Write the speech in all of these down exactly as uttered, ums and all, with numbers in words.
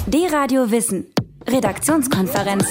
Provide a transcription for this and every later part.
D-Radio Wissen. Redaktionskonferenz.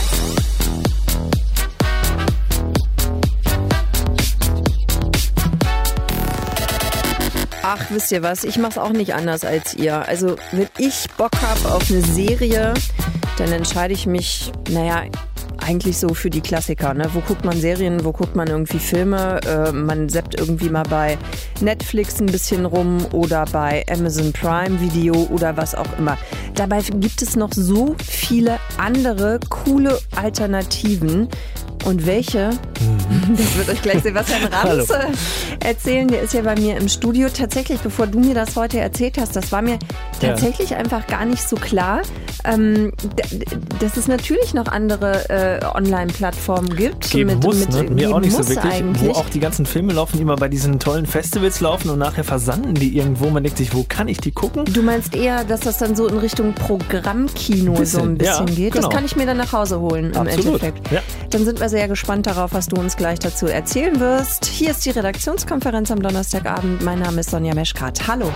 Ach, wisst ihr was? Ich mach's auch nicht anders als ihr. Also, wenn ich Bock habe auf eine Serie, dann entscheide ich mich, naja, eigentlich so für die Klassiker, ne? Wo guckt man Serien, wo guckt man irgendwie Filme? Äh, man zappt irgendwie mal bei Netflix ein bisschen rum oder bei Amazon Prime Video oder was auch immer. Dabei gibt es noch so viele andere coole Alternativen. Und welche? Mhm. Das wird euch gleich Sebastian Ranz erzählen. Der ist ja bei mir im Studio. Tatsächlich, bevor du mir das heute erzählt hast, das war mir tatsächlich ja. einfach gar nicht so klar, ähm, d- dass es natürlich noch andere äh, Online-Plattformen gibt. Geben mit, muss, mit, ne? Mir auch nicht so wirklich. Eigentlich. Wo auch die ganzen Filme laufen, die immer bei diesen tollen Festivals laufen und nachher versanden die irgendwo. Man denkt sich, wo kann ich die gucken? Du meinst eher, dass das dann so in Richtung Programmkino bisschen, so ein bisschen ja, geht? Genau. Das kann ich mir dann nach Hause holen im Absolut. Endeffekt. Ja. Dann sind wir sehr gespannt darauf, was du uns gleich dazu erzählen wirst. Hier ist die Redaktionskonferenz am Donnerstagabend. Mein Name ist Sonja Meschkat. Hallo.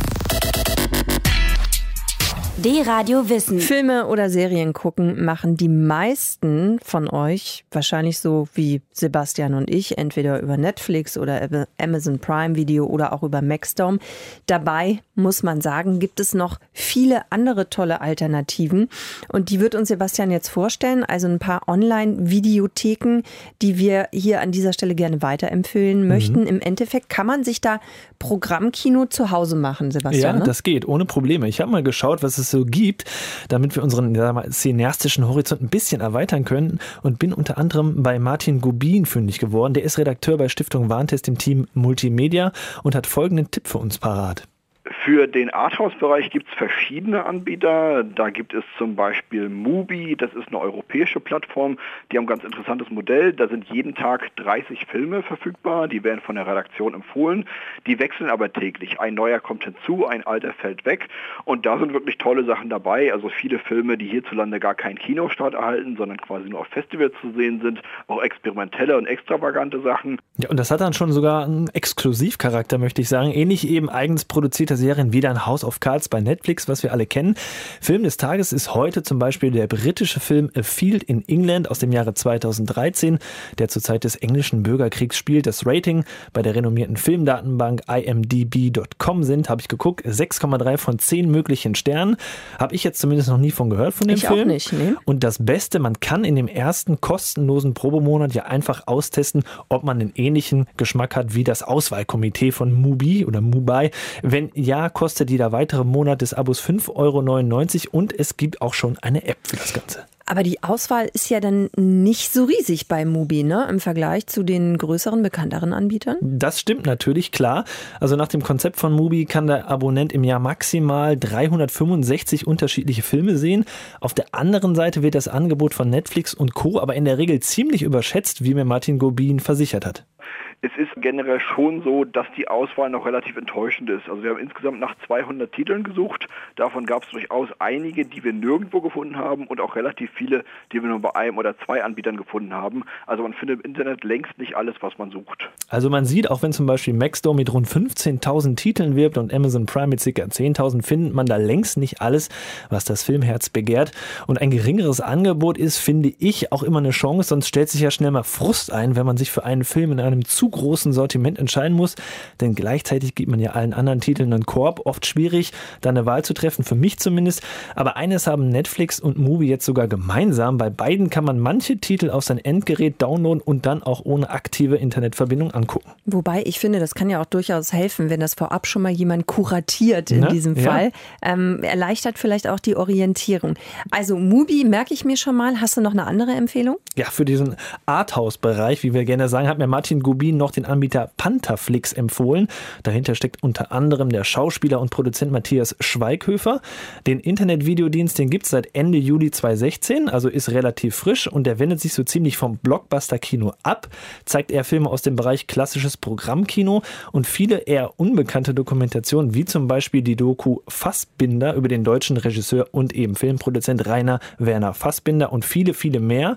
D-Radio Wissen. Filme oder Serien gucken machen die meisten von euch wahrscheinlich so wie Sebastian und ich, entweder über Netflix oder Amazon Prime Video oder auch über Maxdome. Dabei muss man sagen, gibt es noch viele andere tolle Alternativen und die wird uns Sebastian jetzt vorstellen, also ein paar Online-Videotheken, die wir hier an dieser Stelle gerne weiterempfehlen möchten. Mhm. Im Endeffekt kann man sich da Programmkino zu Hause machen, Sebastian. Ja, ne? Das geht, ohne Probleme. Ich habe mal geschaut, was es so gibt, damit wir unseren sagen wir mal, cineastischen Horizont ein bisschen erweitern können und bin unter anderem bei Martin Gubin fündig geworden. Der ist Redakteur bei Stiftung Warntest im Team Multimedia und hat folgenden Tipp für uns parat. Für den Arthouse-Bereich gibt es verschiedene Anbieter. Da gibt es zum Beispiel Mubi, das ist eine europäische Plattform. Die haben ein ganz interessantes Modell. Da sind jeden Tag dreißig Filme verfügbar. Die werden von der Redaktion empfohlen. Die wechseln aber täglich. Ein neuer kommt hinzu, ein alter fällt weg. Und da sind wirklich tolle Sachen dabei. Also viele Filme, die hierzulande gar keinen Kinostart erhalten, sondern quasi nur auf Festivals zu sehen sind. Auch experimentelle und extravagante Sachen. Ja, und das hat dann schon sogar einen Exklusivcharakter, möchte ich sagen. Ähnlich eben eigens produzierter Serien wie ein House of Cards bei Netflix, was wir alle kennen. Film des Tages ist heute zum Beispiel der britische Film A Field in England aus dem Jahre zweitausenddreizehn, der zur Zeit des englischen Bürgerkriegs spielt. Das Rating bei der renommierten Filmdatenbank I M D B Punkt com sind, habe ich geguckt, sechs Komma drei von zehn möglichen Sternen. Habe ich jetzt zumindest noch nie von gehört von dem ich Film. Ich auch nicht, ne? Und das Beste, man kann in dem ersten kostenlosen Probemonat ja einfach austesten, ob man einen ähnlichen Geschmack hat wie das Auswahlkomitee von Mubi oder Mubi. Wenn ja, kostet jeder weitere Monat des Abos fünf Euro neunundneunzig und es gibt auch schon eine App für das Ganze. Aber die Auswahl ist ja dann nicht so riesig bei Mubi, ne? Im Vergleich zu den größeren, bekannteren Anbietern? Das stimmt natürlich, klar. Also nach dem Konzept von Mubi kann der Abonnent im Jahr maximal dreihundertfünfundsechzig unterschiedliche Filme sehen. Auf der anderen Seite wird das Angebot von Netflix und Co. aber in der Regel ziemlich überschätzt, wie mir Martin Gubin versichert hat. Es ist generell schon so, dass die Auswahl noch relativ enttäuschend ist. Also wir haben insgesamt nach zweihundert Titeln gesucht. Davon gab es durchaus einige, die wir nirgendwo gefunden haben und auch relativ viele, die wir nur bei einem oder zwei Anbietern gefunden haben. Also man findet im Internet längst nicht alles, was man sucht. Also man sieht, auch wenn zum Beispiel Maxdome mit rund fünfzehntausend Titeln wirbt und Amazon Prime mit ca. zehntausend, findet man da längst nicht alles, was das Filmherz begehrt. Und ein geringeres Angebot ist, finde ich, auch immer eine Chance. Sonst stellt sich ja schnell mal Frust ein, wenn man sich für einen Film in einem zu großen Sortiment entscheiden muss, denn gleichzeitig gibt man ja allen anderen Titeln einen Korb. Oft schwierig, da eine Wahl zu treffen, für mich zumindest. Aber eines haben Netflix und Mubi jetzt sogar gemeinsam. Bei beiden kann man manche Titel auf sein Endgerät downloaden und dann auch ohne aktive Internetverbindung angucken. Wobei ich finde, das kann ja auch durchaus helfen, wenn das vorab schon mal jemand kuratiert in ne? diesem ja. Fall. Ähm, erleichtert vielleicht auch die Orientierung. Also Mubi merke ich mir schon mal. Hast du noch eine andere Empfehlung? Ja, für diesen Arthouse-Bereich, wie wir gerne sagen, hat mir Martin Gubin noch den Anbieter Pantherflix empfohlen. Dahinter steckt unter anderem der Schauspieler und Produzent Matthias Schweighöfer. Den Internetvideodienst, den gibt es seit Ende Juli zweitausendsechzehn, also ist relativ frisch und der wendet sich so ziemlich vom Blockbuster-Kino ab, zeigt eher Filme aus dem Bereich klassisches Programmkino und viele eher unbekannte Dokumentationen, wie zum Beispiel die Doku Fassbinder über den deutschen Regisseur und eben Filmproduzent Rainer Werner Fassbinder und viele, viele mehr.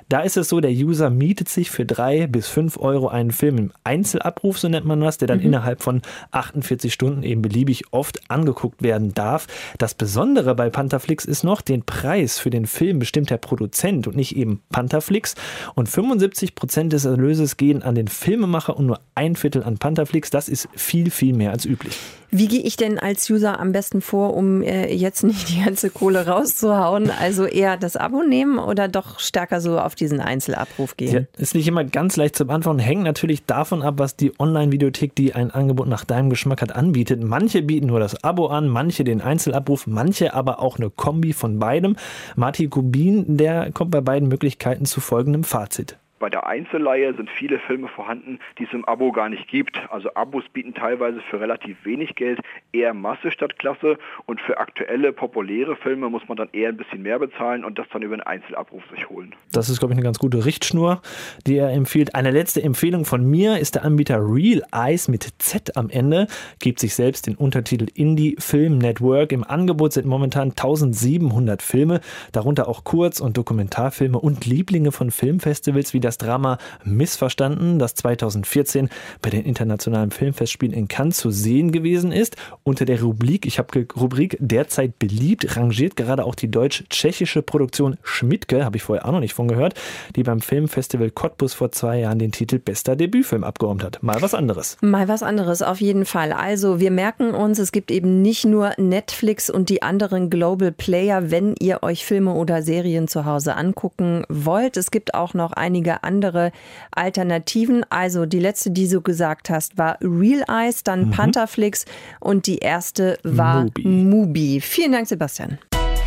Da ist es so, der User mietet sich für drei bis fünf Euro einen Film im Einzelabruf, so nennt man das, der dann mhm. innerhalb von achtundvierzig Stunden eben beliebig oft angeguckt werden darf. Das Besondere bei Pantherflix ist noch, den Preis für den Film bestimmt der Produzent und nicht eben Pantherflix. Und fünfundsiebzig Prozent des Erlöses gehen an den Filmemacher und nur ein Viertel an Pantherflix. Das ist viel, viel mehr als üblich. Wie gehe ich denn als User am besten vor, um äh, jetzt nicht die ganze Kohle rauszuhauen? Also eher das Abo nehmen oder doch stärker so auf diesen Einzelabruf gehen? Ja, ist nicht immer ganz leicht zu beantworten. Hängt natürlich davon ab, was die Online-Videothek, die ein Angebot nach deinem Geschmack hat, anbietet. Manche bieten nur das Abo an, manche den Einzelabruf, manche aber auch eine Kombi von beidem. Martin Kubin, der kommt bei beiden Möglichkeiten zu folgendem Fazit. Bei der Einzelleihe sind viele Filme vorhanden, die es im Abo gar nicht gibt. Also Abos bieten teilweise für relativ wenig Geld eher Masse statt Klasse und für aktuelle, populäre Filme muss man dann eher ein bisschen mehr bezahlen und das dann über einen Einzelabruf sich holen. Das ist, glaube ich, eine ganz gute Richtschnur, die er empfiehlt. Eine letzte Empfehlung von mir ist der Anbieter Real Eyes mit Z am Ende. Gibt sich selbst den Untertitel Indie Film Network. Im Angebot sind momentan eintausendsiebenhundert Filme, darunter auch Kurz- und Dokumentarfilme und Lieblinge von Filmfestivals wie das Drama Missverstanden, das zweitausendvierzehn bei den internationalen Filmfestspielen in Cannes zu sehen gewesen ist. Unter der Rubrik, ich habe Rubrik derzeit beliebt, rangiert gerade auch die deutsch-tschechische Produktion Schmidtke, habe ich vorher auch noch nicht von gehört, die beim Filmfestival Cottbus vor zwei Jahren den Titel Bester Debütfilm abgeräumt hat. Mal was anderes. Mal was anderes, auf jeden Fall. Also wir merken uns, es gibt eben nicht nur Netflix und die anderen Global Player, wenn ihr euch Filme oder Serien zu Hause angucken wollt. Es gibt auch noch einige andere Alternativen. Also die letzte, die du gesagt hast, war Real Eyes, dann mhm. Pantherflix und die erste war Mubi. Mubi. Vielen Dank, Sebastian.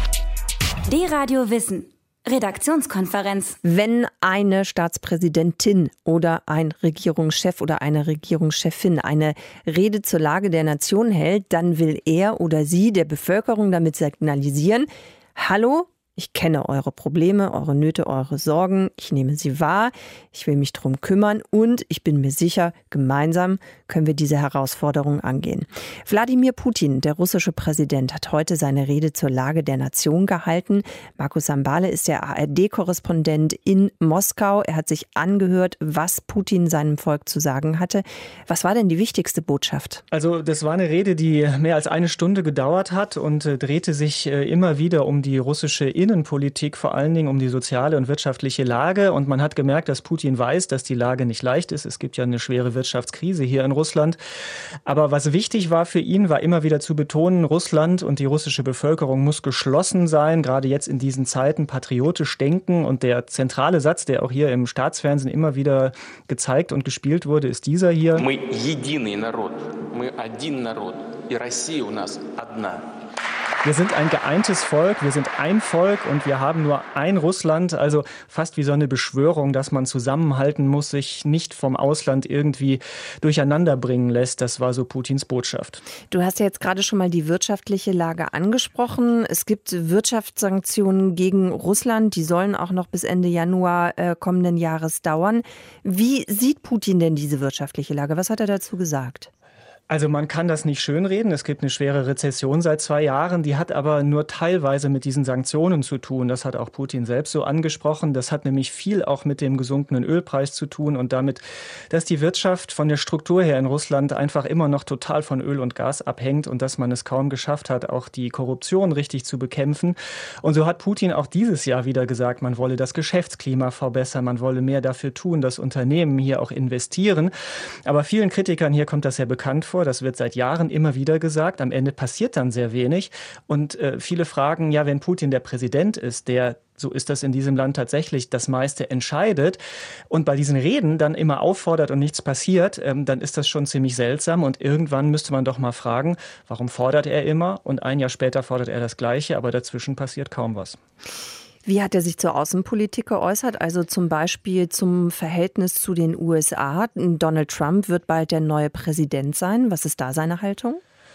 D-Radio Wissen. Redaktionskonferenz. Wenn eine Staatspräsidentin oder ein Regierungschef oder eine Regierungschefin eine Rede zur Lage der Nation hält, dann will er oder sie der Bevölkerung damit signalisieren: Hallo, ich kenne eure Probleme, eure Nöte, eure Sorgen. Ich nehme sie wahr. Ich will mich drum kümmern und ich bin mir sicher, gemeinsam können wir diese Herausforderung angehen. Wladimir Putin, der russische Präsident, hat heute seine Rede zur Lage der Nation gehalten. Markus Sambale ist der A R D-Korrespondent in Moskau. Er hat sich angehört, was Putin seinem Volk zu sagen hatte. Was war denn die wichtigste Botschaft? Also das war eine Rede, die mehr als eine Stunde gedauert hat und äh, drehte sich äh, immer wieder um die russische Innenpolitik, vor allen Dingen um die soziale und wirtschaftliche Lage. Und man hat gemerkt, dass Putin weiß, dass die Lage nicht leicht ist. Es gibt ja eine schwere Wirtschaftskrise hier in Russland. Aber was wichtig war für ihn, war immer wieder zu betonen, Russland und die russische Bevölkerung muss geschlossen sein, gerade jetzt in diesen Zeiten patriotisch denken. Und der zentrale Satz, der auch hier im Staatsfernsehen immer wieder gezeigt und gespielt wurde, ist dieser hier. Мы единый народ, мы один народ, и Россия у нас одна. Wir sind ein geeintes Volk, wir sind ein Volk und wir haben nur ein Russland. Also fast wie so eine Beschwörung, dass man zusammenhalten muss, sich nicht vom Ausland irgendwie durcheinander bringen lässt. Das war so Putins Botschaft. Du hast ja jetzt gerade schon mal die wirtschaftliche Lage angesprochen. Es gibt Wirtschaftssanktionen gegen Russland, die sollen auch noch bis Ende Januar äh, kommenden Jahres dauern. Wie sieht Putin denn diese wirtschaftliche Lage? Was hat er dazu gesagt? Also man kann das nicht schönreden. Es gibt eine schwere Rezession seit zwei Jahren. Die hat aber nur teilweise mit diesen Sanktionen zu tun. Das hat auch Putin selbst so angesprochen. Das hat nämlich viel auch mit dem gesunkenen Ölpreis zu tun und damit, dass die Wirtschaft von der Struktur her in Russland einfach immer noch total von Öl und Gas abhängt und dass man es kaum geschafft hat, auch die Korruption richtig zu bekämpfen. Und so hat Putin auch dieses Jahr wieder gesagt, man wolle das Geschäftsklima verbessern, man wolle mehr dafür tun, dass Unternehmen hier auch investieren. Aber vielen Kritikern hier kommt das sehr bekannt vor. Das wird seit Jahren immer wieder gesagt. Am Ende passiert dann sehr wenig. Und äh, viele fragen, ja, wenn Putin der Präsident ist, der, so ist das in diesem Land tatsächlich, das meiste entscheidet und bei diesen Reden dann immer auffordert und nichts passiert, ähm, dann ist das schon ziemlich seltsam. Und irgendwann müsste man doch mal fragen, warum fordert er immer? Und ein Jahr später fordert er das Gleiche, aber dazwischen passiert kaum was. Wie hat er sich zur Außenpolitik geäußert? Also zum Beispiel zum Verhältnis zu den U S A. Donald Trump wird bald der neue Präsident sein. Was ist da seine Haltung?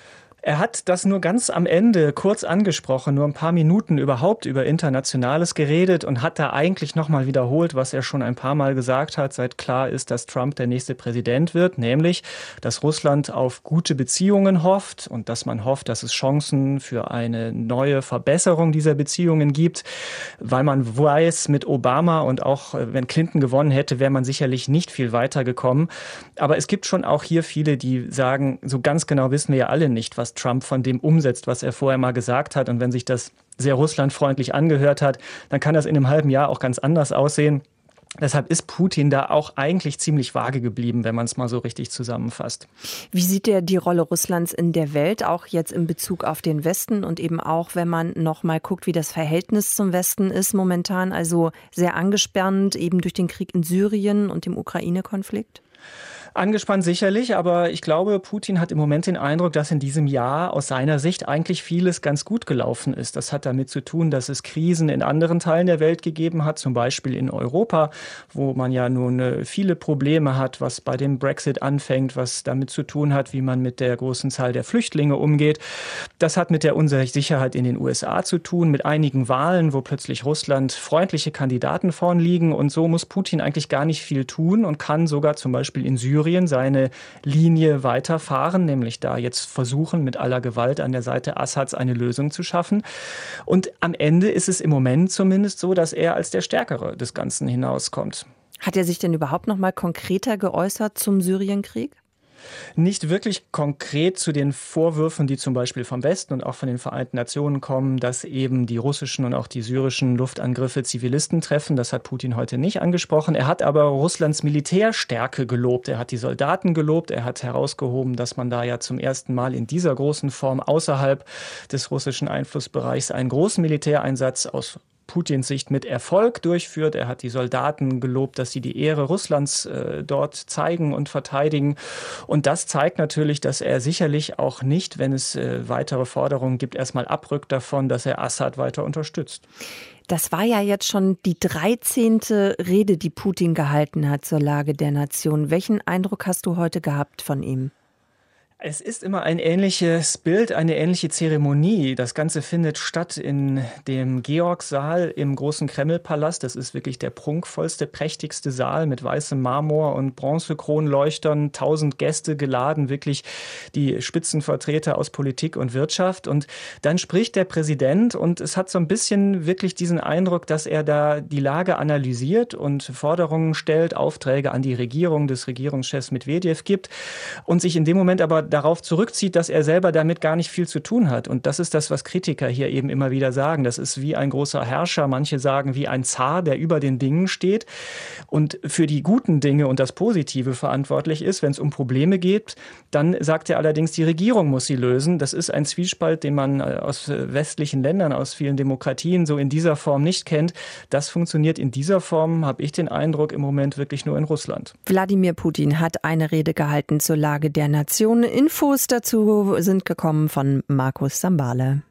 Er hat das nur ganz am Ende kurz angesprochen, nur ein paar Minuten überhaupt über Internationales geredet und hat da eigentlich nochmal wiederholt, was er schon ein paar Mal gesagt hat, seit klar ist, dass Trump der nächste Präsident wird, nämlich, dass Russland auf gute Beziehungen hofft und dass man hofft, dass es Chancen für eine neue Verbesserung dieser Beziehungen gibt, weil man weiß, mit Obama und auch wenn Clinton gewonnen hätte, wäre man sicherlich nicht viel weiter gekommen. Aber es gibt schon auch hier viele, die sagen, so ganz genau wissen wir ja alle nicht, was Trump von dem umsetzt, was er vorher mal gesagt hat. Und wenn sich das sehr russlandfreundlich angehört hat, dann kann das in einem halben Jahr auch ganz anders aussehen. Deshalb ist Putin da auch eigentlich ziemlich vage geblieben, wenn man es mal so richtig zusammenfasst. Wie sieht er die Rolle Russlands in der Welt, auch jetzt in Bezug auf den Westen und eben auch, wenn man noch mal guckt, wie das Verhältnis zum Westen ist momentan, also sehr angespannt eben durch den Krieg in Syrien und dem Ukraine-Konflikt? Angespannt sicherlich, aber ich glaube, Putin hat im Moment den Eindruck, dass in diesem Jahr aus seiner Sicht eigentlich vieles ganz gut gelaufen ist. Das hat damit zu tun, dass es Krisen in anderen Teilen der Welt gegeben hat, zum Beispiel in Europa, wo man ja nun viele Probleme hat, was bei dem Brexit anfängt, was damit zu tun hat, wie man mit der großen Zahl der Flüchtlinge umgeht. Das hat mit der Unsicherheit in den U S A zu tun, mit einigen Wahlen, wo plötzlich Russland freundliche Kandidaten vorn liegen. Und so muss Putin eigentlich gar nicht viel tun und kann sogar zum Beispiel in Syrien seine Linie weiterfahren, nämlich da jetzt versuchen, mit aller Gewalt an der Seite Assads eine Lösung zu schaffen. Und am Ende ist es im Moment zumindest so, dass er als der Stärkere des Ganzen hinauskommt. Hat er sich denn überhaupt noch mal konkreter geäußert zum Syrienkrieg? Nicht wirklich konkret zu den Vorwürfen, die zum Beispiel vom Westen und auch von den Vereinten Nationen kommen, dass eben die russischen und auch die syrischen Luftangriffe Zivilisten treffen. Das hat Putin heute nicht angesprochen. Er hat aber Russlands Militärstärke gelobt. Er hat die Soldaten gelobt. Er hat herausgehoben, dass man da ja zum ersten Mal in dieser großen Form außerhalb des russischen Einflussbereichs einen großen Militäreinsatz aus Putins Sicht mit Erfolg durchführt. Er hat die Soldaten gelobt, dass sie die Ehre Russlands äh, dort zeigen und verteidigen. Und das zeigt natürlich, dass er sicherlich auch nicht, wenn es äh, weitere Forderungen gibt, erstmal abrückt davon, dass er Assad weiter unterstützt. Das war ja jetzt schon die dreizehnte Rede, die Putin gehalten hat zur Lage der Nation. Welchen Eindruck hast du heute gehabt von ihm? Es ist immer ein ähnliches Bild, eine ähnliche Zeremonie. Das Ganze findet statt in dem Georg-Saal im großen Kremlpalast. Das ist wirklich der prunkvollste, prächtigste Saal mit weißem Marmor und Bronzekronleuchtern. Tausend Gäste geladen, wirklich die Spitzenvertreter aus Politik und Wirtschaft. Und dann spricht der Präsident und es hat so ein bisschen wirklich diesen Eindruck, dass er da die Lage analysiert und Forderungen stellt, Aufträge an die Regierung des Regierungschefs Medvedev gibt und sich in dem Moment aber darauf zurückzieht, dass er selber damit gar nicht viel zu tun hat. Und das ist das, was Kritiker hier eben immer wieder sagen. Das ist wie ein großer Herrscher. Manche sagen wie ein Zar, der über den Dingen steht und für die guten Dinge und das Positive verantwortlich ist. Wenn es um Probleme geht, dann sagt er allerdings, die Regierung muss sie lösen. Das ist ein Zwiespalt, den man aus westlichen Ländern, aus vielen Demokratien so in dieser Form nicht kennt. Das funktioniert in dieser Form, habe ich den Eindruck, im Moment wirklich nur in Russland. Wladimir Putin hat eine Rede gehalten zur Lage der Nation. Infos dazu sind gekommen von Markus Sambale.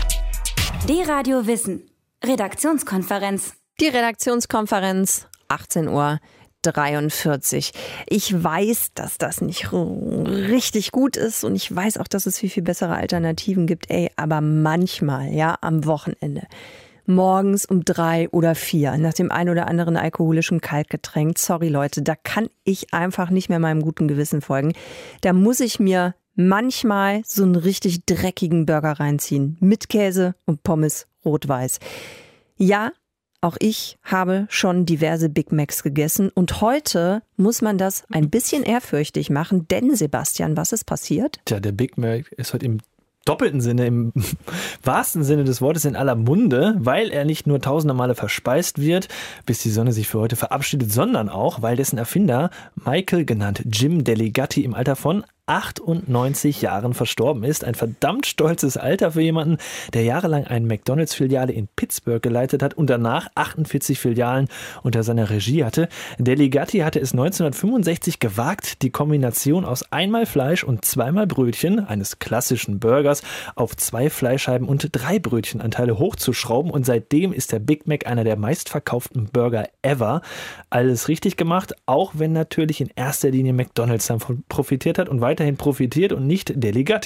D-Radio Wissen. Redaktionskonferenz. Die Redaktionskonferenz, achtzehn Uhr dreiundvierzig. Ich weiß, dass das nicht richtig gut ist und ich weiß auch, dass es viel, viel bessere Alternativen gibt. Ey, aber manchmal, ja, am Wochenende, morgens um drei oder vier, nach dem ein oder anderen alkoholischen Kaltgetränk. Sorry Leute, da kann ich einfach nicht mehr meinem guten Gewissen folgen. Da muss ich mir manchmal so einen richtig dreckigen Burger reinziehen. Mit Käse und Pommes rot-weiß. Ja, auch ich habe schon diverse Big Macs gegessen und heute muss man das ein bisschen ehrfürchtig machen, denn Sebastian, was ist passiert? Tja, der Big Mac ist heute im doppelten Sinne, im wahrsten Sinne des Wortes in aller Munde, weil er nicht nur tausende Male verspeist wird, bis die Sonne sich für heute verabschiedet, sondern auch, weil dessen Erfinder, Michael genannt Jim Delegatti, im Alter von achtundneunzig Jahren verstorben ist. Ein verdammt stolzes Alter für jemanden, der jahrelang eine McDonalds-Filiale in Pittsburgh geleitet hat und danach achtundvierzig Filialen unter seiner Regie hatte. Delegatti hatte es neunzehnhundertfünfundsechzig gewagt, die Kombination aus einmal Fleisch und zweimal Brötchen eines klassischen Burgers auf zwei Fleischscheiben und drei Brötchenanteile hochzuschrauben und seitdem ist der Big Mac einer der meistverkauften Burger ever. Alles richtig gemacht, auch wenn natürlich in erster Linie McDonalds davon profitiert hat und weiter profitiert und nicht Delegatti.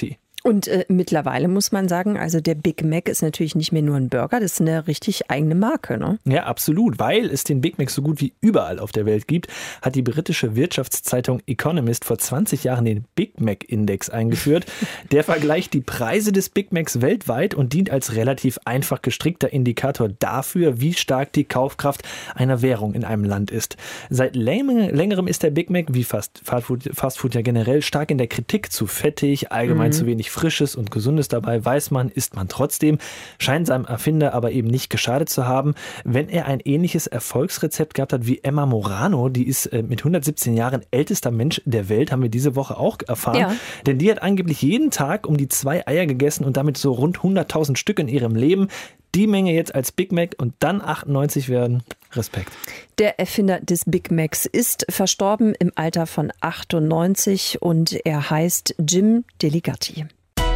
Und äh, mittlerweile muss man sagen, also der Big Mac ist natürlich nicht mehr nur ein Burger, das ist eine richtig eigene Marke, ne? Ja, absolut. Weil es den Big Mac so gut wie überall auf der Welt gibt, hat die britische Wirtschaftszeitung Economist vor zwanzig Jahren den Big Mac Index eingeführt. Der vergleicht die Preise des Big Macs weltweit und dient als relativ einfach gestrickter Indikator dafür, wie stark die Kaufkraft einer Währung in einem Land ist. Seit längerem ist der Big Mac, wie fast Fastfood, Fastfood ja generell, stark in der Kritik. Zu fettig, allgemein mhm. zu wenig Frisches und Gesundes dabei, weiß man, isst man trotzdem, scheint seinem Erfinder aber eben nicht geschadet zu haben. Wenn er ein ähnliches Erfolgsrezept gehabt hat wie Emma Morano, die ist mit hundertsiebzehn Jahren ältester Mensch der Welt, haben wir diese Woche auch erfahren. Ja. Denn die hat angeblich jeden Tag um die zwei Eier gegessen und damit so rund hunderttausend Stück in ihrem Leben. Die Menge jetzt als Big Mac und dann achtundneunzig werden. Respekt. Der Erfinder des Big Macs ist verstorben im Alter von achtundneunzig und er heißt Jim Deligatti.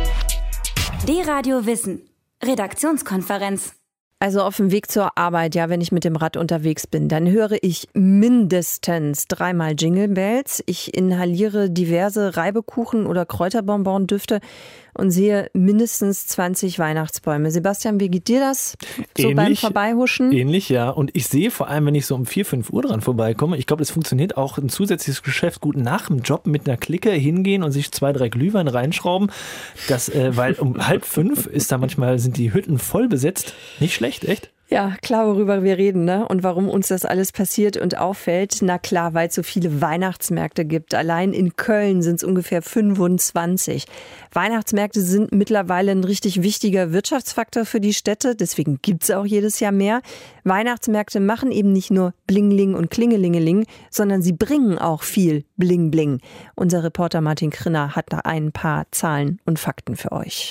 D-Radio Wissen. Redaktionskonferenz. Also auf dem Weg zur Arbeit, ja, wenn ich mit dem Rad unterwegs bin, dann höre ich mindestens dreimal Jingle Bells. Ich inhaliere diverse Reibekuchen oder Kräuterbonbon-Düfte und sehe mindestens zwanzig Weihnachtsbäume. Sebastian, wie geht dir das so ähnlich, beim Vorbeihuschen? Ähnlich, ja. Und ich sehe vor allem, wenn ich so um vier, fünf Uhr dran vorbeikomme, ich glaube, es funktioniert auch ein zusätzliches Geschäft gut nach dem Job mit einer Clique hingehen und sich zwei, drei Glühwein reinschrauben. Das, äh, weil um halb fünf ist da manchmal, sind die Hütten voll besetzt. Nicht schlecht, echt? Ja, klar, worüber wir reden, ne? Und warum uns das alles passiert und auffällt. Na klar, weil es so viele Weihnachtsmärkte gibt. Allein in Köln sind es ungefähr fünfundzwanzig. Weihnachtsmärkte sind mittlerweile ein richtig wichtiger Wirtschaftsfaktor für die Städte. Deswegen gibt es auch jedes Jahr mehr. Weihnachtsmärkte machen eben nicht nur Blingling und Klingelingeling, sondern sie bringen auch viel Bling Bling. Unser Reporter Martin Krinner hat da ein paar Zahlen und Fakten für euch.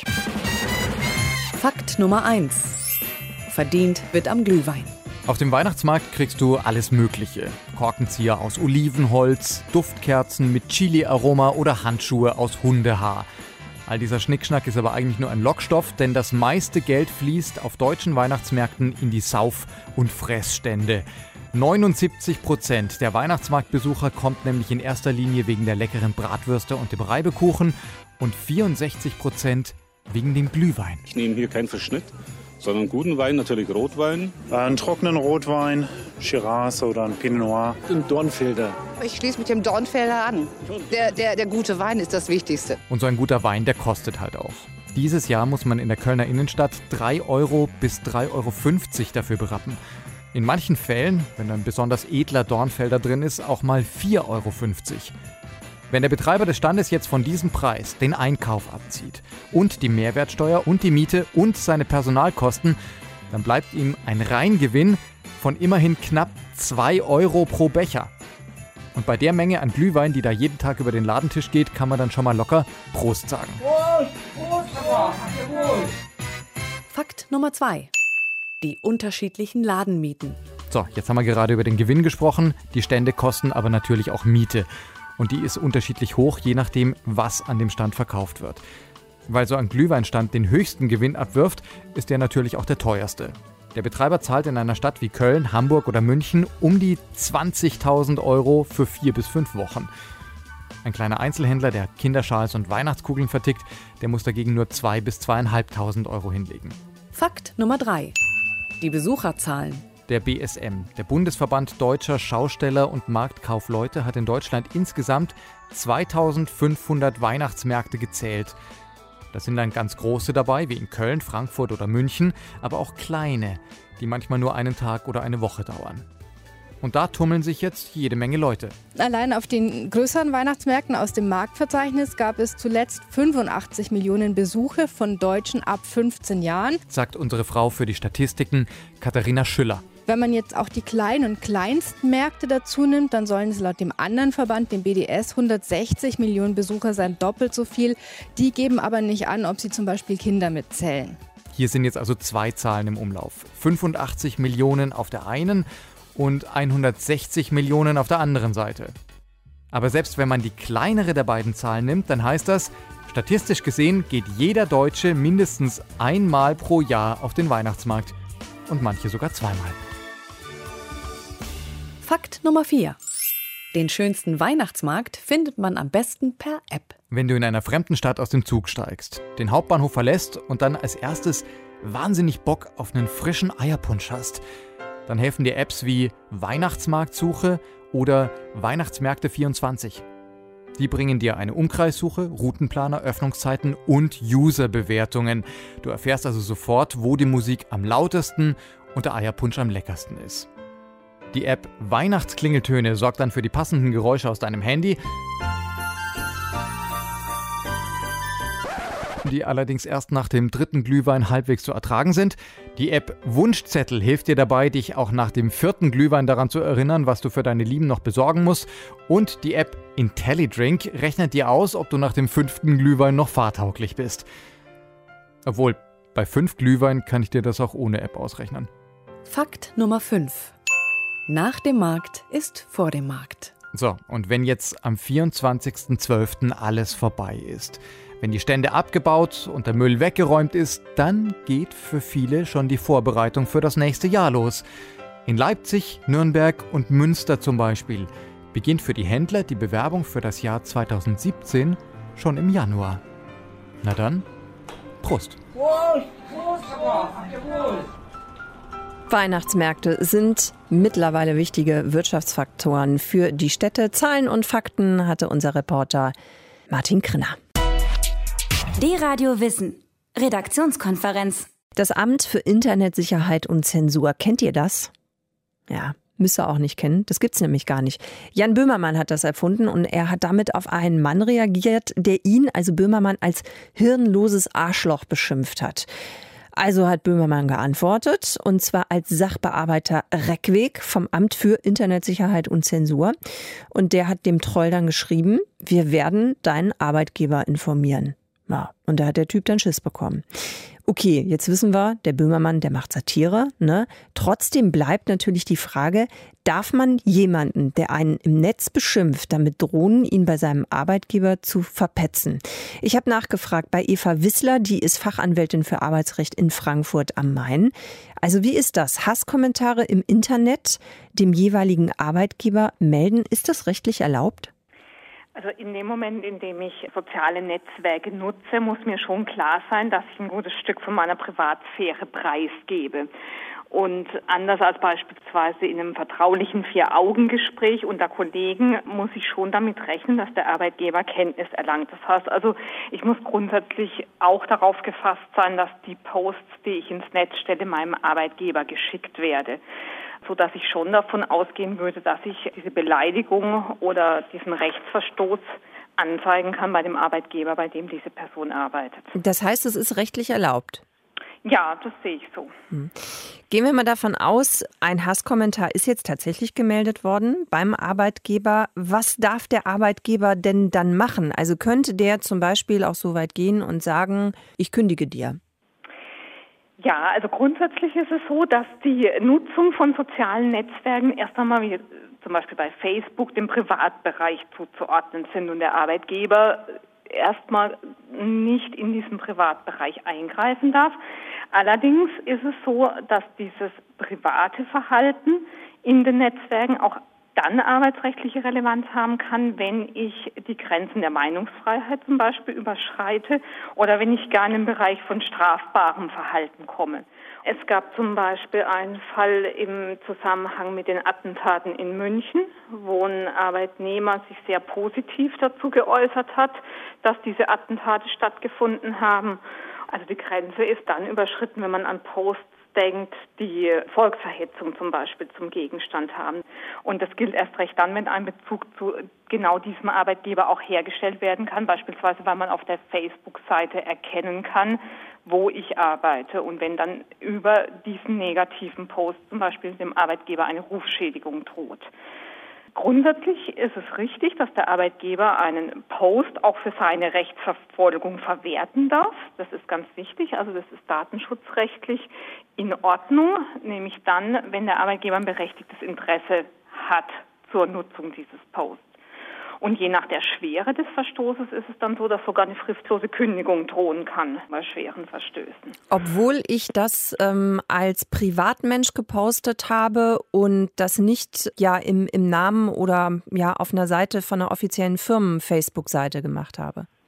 Fakt Nummer eins. Verdient wird am Glühwein. Auf dem Weihnachtsmarkt kriegst du alles Mögliche. Korkenzieher aus Olivenholz, Duftkerzen mit Chili-Aroma oder Handschuhe aus Hundehaar. All dieser Schnickschnack ist aber eigentlich nur ein Lockstoff, denn das meiste Geld fließt auf deutschen Weihnachtsmärkten in die Sauf- und Fressstände. neunundsiebzig Prozent der Weihnachtsmarktbesucher kommt nämlich in erster Linie wegen der leckeren Bratwürste und dem Reibekuchen und vierundsechzig Prozent wegen dem Glühwein. Ich nehme hier keinen Verschnitt, sondern einen guten Wein, natürlich Rotwein. Einen trockenen Rotwein, Shiraz oder ein Pinot Noir. Ein Dornfelder. Ich schließe mit dem Dornfelder an. Der, der, der gute Wein ist das Wichtigste. Und so ein guter Wein, der kostet halt auch. Dieses Jahr muss man in der Kölner Innenstadt drei Euro bis drei Euro fünfzig dafür berappen. In manchen Fällen, wenn ein besonders edler Dornfelder drin ist, auch mal vier Euro fünfzig. Wenn der Betreiber des Standes jetzt von diesem Preis den Einkauf abzieht und die Mehrwertsteuer und die Miete und seine Personalkosten, dann bleibt ihm ein Reingewinn von immerhin knapp zwei Euro pro Becher. Und bei der Menge an Glühwein, die da jeden Tag über den Ladentisch geht, kann man dann schon mal locker Prost sagen. Prost, Prost, Prost. Fakt Nummer zwei. Die unterschiedlichen Ladenmieten. So, jetzt haben wir gerade über den Gewinn gesprochen. Die Stände kosten aber natürlich auch Miete. Und die ist unterschiedlich hoch, je nachdem, was an dem Stand verkauft wird. Weil so ein Glühweinstand den höchsten Gewinn abwirft, ist der natürlich auch der teuerste. Der Betreiber zahlt in einer Stadt wie Köln, Hamburg oder München um die zwanzigtausend Euro für vier bis fünf Wochen. Ein kleiner Einzelhändler, der Kinderschals und Weihnachtskugeln vertickt, der muss dagegen nur zweitausend bis zweitausendfünfhundert Euro hinlegen. Fakt Nummer drei. Die Besucherzahlen. Der B S M, der Bundesverband Deutscher Schausteller und Marktkaufleute, hat in Deutschland insgesamt zweitausendfünfhundert Weihnachtsmärkte gezählt. Da sind dann ganz große dabei, wie in Köln, Frankfurt oder München, aber auch kleine, die manchmal nur einen Tag oder eine Woche dauern. Und da tummeln sich jetzt jede Menge Leute. Allein auf den größeren Weihnachtsmärkten aus dem Marktverzeichnis gab es zuletzt fünfundachtzig Millionen Besuche von Deutschen ab fünfzehn Jahren, sagt unsere Frau für die Statistiken, Katharina Schüller. Wenn man jetzt auch die Klein- und Kleinstmärkte dazu nimmt, dann sollen es laut dem anderen Verband, dem B D S, hundertsechzig Millionen Besucher sein, doppelt so viel. Die geben aber nicht an, ob sie zum Beispiel Kinder mitzählen. Hier sind jetzt also zwei Zahlen im Umlauf. fünfundachtzig Millionen auf der einen und hundertsechzig Millionen auf der anderen Seite. Aber selbst wenn man die kleinere der beiden Zahlen nimmt, dann heißt das, statistisch gesehen geht jeder Deutsche mindestens einmal pro Jahr auf den Weihnachtsmarkt. Und manche sogar zweimal. Fakt Nummer vier. Den schönsten Weihnachtsmarkt findet man am besten per App. wenn du in einer fremden Stadt aus dem Zug steigst, den Hauptbahnhof verlässt und dann als erstes wahnsinnig Bock auf einen frischen Eierpunsch hast. Dann helfen dir Apps wie Weihnachtsmarktsuche oder Weihnachtsmärkte vierundzwanzig. Die bringen dir eine Umkreissuche, Routenplaner, Öffnungszeiten und User-Bewertungen. Du erfährst also sofort, wo die Musik am lautesten und der Eierpunsch am leckersten ist. Die App Weihnachtsklingeltöne sorgt dann für die passenden Geräusche aus deinem Handy, die allerdings erst nach dem dritten Glühwein halbwegs zu ertragen sind. Die App Wunschzettel hilft dir dabei, dich auch nach dem vierten Glühwein daran zu erinnern, was du für deine Lieben noch besorgen musst. Und die App IntelliDrink rechnet dir aus, ob du nach dem fünften Glühwein noch fahrtauglich bist. Obwohl, bei fünf Glühwein kann ich dir das auch ohne App ausrechnen. Fakt Nummer fünf. Nach dem Markt ist vor dem Markt. So, und wenn jetzt am vierundzwanzigsten zwölften alles vorbei ist, wenn die Stände abgebaut und der Müll weggeräumt ist, dann geht für viele schon die Vorbereitung für das nächste Jahr los. In Leipzig, Nürnberg und Münster zum Beispiel beginnt für die Händler die Bewerbung für das Jahr zweitausendsiebzehn schon im Januar. Na dann, Prost! Prost! Weihnachtsmärkte sind mittlerweile wichtige Wirtschaftsfaktoren für die Städte. Zahlen und Fakten hatte unser Reporter Martin Krinner. D-Radio Wissen. Redaktionskonferenz. Das Amt für Internetsicherheit und Zensur. Kennt ihr das? Ja, müsst ihr auch nicht kennen. Das gibt's nämlich gar nicht. Jan Böhmermann hat das erfunden und er hat damit auf einen Mann reagiert, der ihn, also Böhmermann, als hirnloses Arschloch beschimpft hat. Also hat Böhmermann geantwortet, und zwar als Sachbearbeiter Reckweg vom Amt für Internetsicherheit und Zensur. Und der hat dem Troll dann geschrieben, wir werden deinen Arbeitgeber informieren. Ja, und da hat der Typ dann Schiss bekommen. Okay, jetzt wissen wir, der Böhmermann, der macht Satire, ne? Trotzdem bleibt natürlich die Frage, darf man jemanden, der einen im Netz beschimpft, damit drohen, ihn bei seinem Arbeitgeber zu verpetzen? Ich habe nachgefragt bei Eva Wissler, die ist Fachanwältin für Arbeitsrecht in Frankfurt am Main. Also wie ist das? Hasskommentare im Internet dem jeweiligen Arbeitgeber melden, ist das rechtlich erlaubt? Also in dem Moment, in dem ich soziale Netzwerke nutze, muss mir schon klar sein, dass ich ein gutes Stück von meiner Privatsphäre preisgebe. Und anders als beispielsweise in einem vertraulichen Vier-Augen-Gespräch unter Kollegen muss ich schon damit rechnen, dass der Arbeitgeber Kenntnis erlangt. Das heißt also, ich muss grundsätzlich auch darauf gefasst sein, dass die Posts, die ich ins Netz stelle, meinem Arbeitgeber geschickt werde, sodass ich schon davon ausgehen würde, dass ich diese Beleidigung oder diesen Rechtsverstoß anzeigen kann bei dem Arbeitgeber, bei dem diese Person arbeitet. Das heißt, es ist rechtlich erlaubt? Ja, das sehe ich so. Hm. Gehen wir mal davon aus, ein Hasskommentar ist jetzt tatsächlich gemeldet worden beim Arbeitgeber. Was darf der Arbeitgeber denn dann machen? Also könnte der zum Beispiel auch so weit gehen und sagen, ich kündige dir? Ja, also grundsätzlich ist es so, dass die Nutzung von sozialen Netzwerken erst einmal, wie zum Beispiel bei Facebook, dem Privatbereich zuzuordnen sind und der Arbeitgeber erstmal nicht in diesen Privatbereich eingreifen darf. Allerdings ist es so, dass dieses private Verhalten in den Netzwerken auch dann arbeitsrechtliche Relevanz haben kann, wenn ich die Grenzen der Meinungsfreiheit zum Beispiel überschreite oder wenn ich gar in den Bereich von strafbarem Verhalten komme. Es gab zum Beispiel einen Fall im Zusammenhang mit den Attentaten in München, wo ein Arbeitnehmer sich sehr positiv dazu geäußert hat, dass diese Attentate stattgefunden haben. Also die Grenze ist dann überschritten, wenn man an Posts denkt, die Volksverhetzung zum Beispiel zum Gegenstand haben. Und das gilt erst recht dann, wenn ein Bezug zu genau diesem Arbeitgeber auch hergestellt werden kann, beispielsweise weil man auf der Facebook-Seite erkennen kann, wo ich arbeite und wenn dann über diesen negativen Post zum Beispiel dem Arbeitgeber eine Rufschädigung droht. Grundsätzlich ist es richtig, dass der Arbeitgeber einen Post auch für seine Rechtsverfolgung verwerten darf. Das ist ganz wichtig, also das ist datenschutzrechtlich in Ordnung, nämlich dann, wenn der Arbeitgeber ein berechtigtes Interesse hat zur Nutzung dieses Posts. Und je nach der Schwere des Verstoßes ist es dann so, dass sogar eine fristlose Kündigung drohen kann bei schweren Verstößen. Obwohl ich das ähm, als Privatmensch gepostet habe und das nicht ja im, im Namen oder ja auf einer Seite von einer offiziellen Firmen-Facebook-Seite gemacht habe.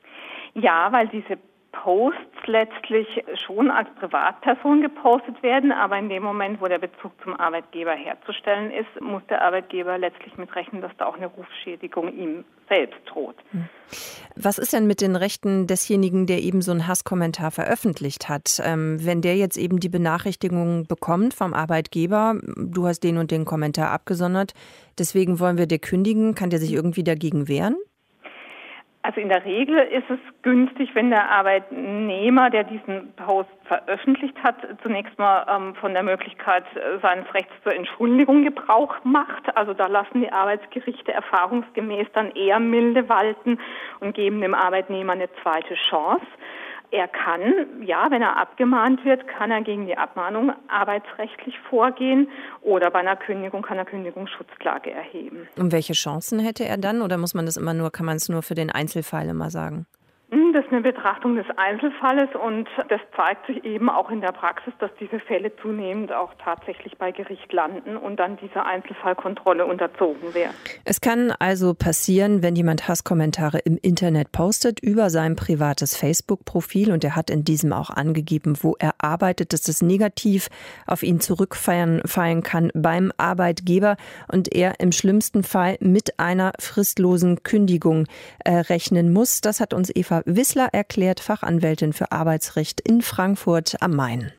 Ja, weil diese Posts letztlich schon als Privatperson gepostet werden, aber in dem Moment, wo der Bezug zum Arbeitgeber herzustellen ist, muss der Arbeitgeber letztlich mit rechnen, dass da auch eine Rufschädigung ihm selbst droht. Was ist denn mit den Rechten desjenigen, der eben so einen Hasskommentar veröffentlicht hat? Ähm, wenn der jetzt eben die Benachrichtigung bekommt vom Arbeitgeber, du hast den und den Kommentar abgesondert, deswegen wollen wir dir kündigen, kann der sich irgendwie dagegen wehren? Also in der Regel ist es günstig, wenn der Arbeitnehmer, der diesen Post veröffentlicht hat, zunächst mal ähm, von der Möglichkeit seines Rechts zur Entschuldigung Gebrauch macht. Also da lassen die Arbeitsgerichte erfahrungsgemäß dann eher milde walten und geben dem Arbeitnehmer eine zweite Chance. Er kann, ja, wenn er abgemahnt wird, kann er gegen die Abmahnung arbeitsrechtlich vorgehen oder bei einer Kündigung kann er Kündigungsschutzklage erheben. Und welche Chancen hätte er dann oder muss man das immer nur, kann man es nur für den Einzelfall immer sagen? Das ist eine Betrachtung des Einzelfalles und das zeigt sich eben auch in der Praxis, dass diese Fälle zunehmend auch tatsächlich bei Gericht landen und dann dieser Einzelfallkontrolle unterzogen werden. Es kann also passieren, wenn jemand Hasskommentare im Internet postet über sein privates Facebook-Profil und er hat in diesem auch angegeben, wo er arbeitet, dass das negativ auf ihn zurückfallen fallen kann beim Arbeitgeber und er im schlimmsten Fall mit einer fristlosen Kündigung äh, rechnen muss. Das hat uns Eva Wissler erklärt, Fachanwältin für Arbeitsrecht in Frankfurt am Main.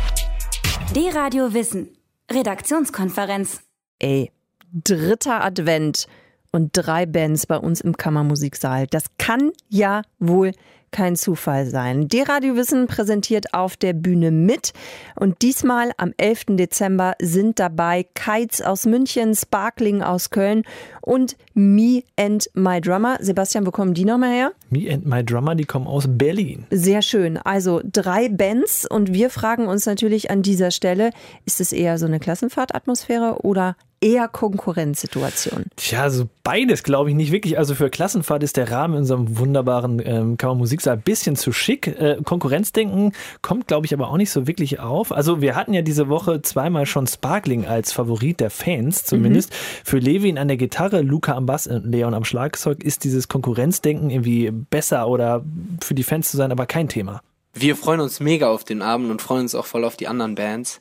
D-Radio Wissen, Redaktionskonferenz. Ey, dritter Advent und drei Bands bei uns im Kammermusiksaal. Das kann ja wohl kein Zufall sein. D-Radio Wissen präsentiert auf der Bühne mit und diesmal am elften Dezember sind dabei Kites aus München, Sparkling aus Köln und Me and My Drummer. Sebastian, wo kommen die nochmal her? Me and My Drummer, die kommen aus Berlin. Sehr schön. Also drei Bands und wir fragen uns natürlich an dieser Stelle, ist es eher so eine Klassenfahrtatmosphäre oder eher Konkurrenzsituation? Tja, so beides glaube ich nicht wirklich. Also für Klassenfahrt ist der Rahmen in unserem wunderbaren ähm, Kammermusiksaal ein bisschen zu schick. Äh, Konkurrenzdenken kommt, glaube ich, aber auch nicht so wirklich auf. Also wir hatten ja diese Woche zweimal schon Sparkling als Favorit der Fans zumindest. Mhm. Für Levin an der Gitarre, Luca am Bass und Leon am Schlagzeug ist dieses Konkurrenzdenken irgendwie besser oder für die Fans zu sein, aber kein Thema. Wir freuen uns mega auf den Abend und freuen uns auch voll auf die anderen Bands.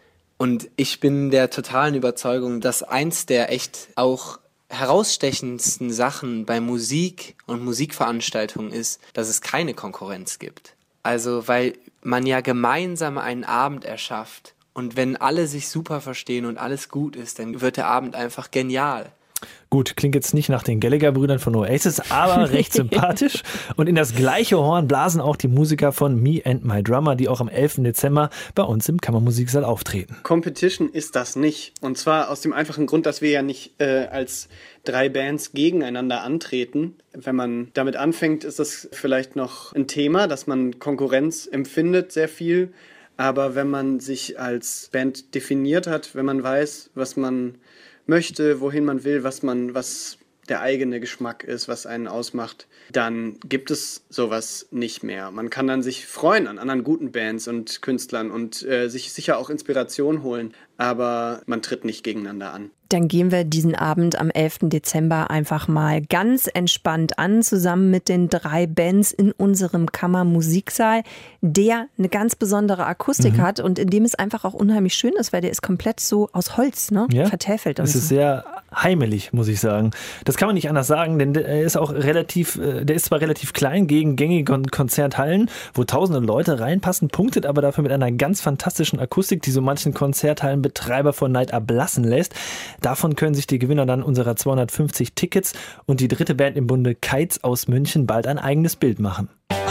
Und ich bin der totalen Überzeugung, dass eins der echt auch herausstechendsten Sachen bei Musik und Musikveranstaltungen ist, dass es keine Konkurrenz gibt. Also weil man ja gemeinsam einen Abend erschafft und wenn alle sich super verstehen und alles gut ist, dann wird der Abend einfach genial. Gut, klingt jetzt nicht nach den Gallagher-Brüdern von Oasis, aber recht sympathisch. Und in das gleiche Horn blasen auch die Musiker von Me and My Drummer, die auch am elften Dezember bei uns im Kammermusiksaal auftreten. Competition ist das nicht. Und zwar aus dem einfachen Grund, dass wir ja nicht äh, als drei Bands gegeneinander antreten. Wenn man damit anfängt, ist das vielleicht noch ein Thema, dass man Konkurrenz empfindet, sehr viel. Aber wenn man sich als Band definiert hat, wenn man weiß, was man möchte, wohin man will, was man, was der eigene Geschmack ist, was einen ausmacht, dann gibt es sowas nicht mehr. Man kann dann sich freuen an anderen guten Bands und Künstlern und äh, sich sicher auch Inspiration holen, aber man tritt nicht gegeneinander an. Dann gehen wir diesen Abend am elften Dezember einfach mal ganz entspannt an, zusammen mit den drei Bands in unserem Kammermusiksaal, der eine ganz besondere Akustik mhm. hat und in dem es einfach auch unheimlich schön ist, weil der ist komplett so aus Holz, ne? Ja, vertäfelt. Das ist so. Sehr heimelig, muss ich sagen. Das kann man nicht anders sagen, denn der ist auch relativ, der ist zwar relativ klein gegen gängige Konzerthallen, wo tausende Leute reinpassen, punktet aber dafür mit einer ganz fantastischen Akustik, die so manchen Konzerthallenbetreiber von Neid erblassen lässt. Davon können sich die Gewinner dann unserer zweihundertfünfzig Tickets und die dritte Band im Bunde Kites aus München bald ein eigenes Bild machen.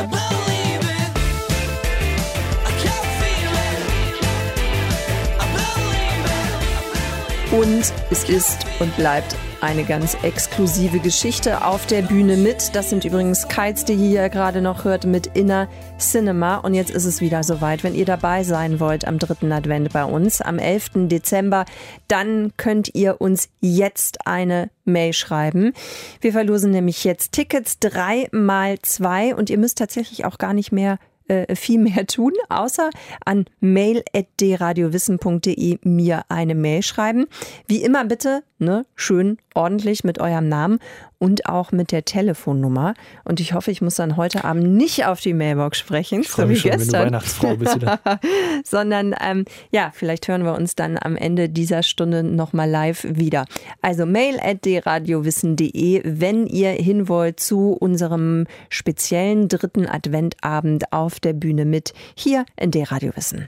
Und es ist und bleibt eine ganz exklusive Geschichte auf der Bühne mit. Das sind übrigens Kites, die ihr hier gerade noch hört, mit Inner Cinema. Und jetzt ist es wieder soweit. Wenn ihr dabei sein wollt am dritten Advent bei uns, am elften Dezember, dann könnt ihr uns jetzt eine Mail schreiben. Wir verlosen nämlich jetzt Tickets drei mal zwei und ihr müsst tatsächlich auch gar nicht mehr viel mehr tun, außer an mail at d radio wissen punkt d e mir eine Mail schreiben. Wie immer bitte, ne, schön ordentlich mit eurem Namen und auch mit der Telefonnummer. Und ich hoffe, ich muss dann heute Abend nicht auf die Mailbox sprechen, so wie schon, gestern. Wenn du Weihnachtsfrau bist wieder. Sondern ähm, ja, vielleicht hören wir uns dann am Ende dieser Stunde nochmal live wieder. Also mail at d radio wissen punkt de, wenn ihr hin wollt zu unserem speziellen dritten Adventabend auf der Bühne mit hier in D-Radio Wissen.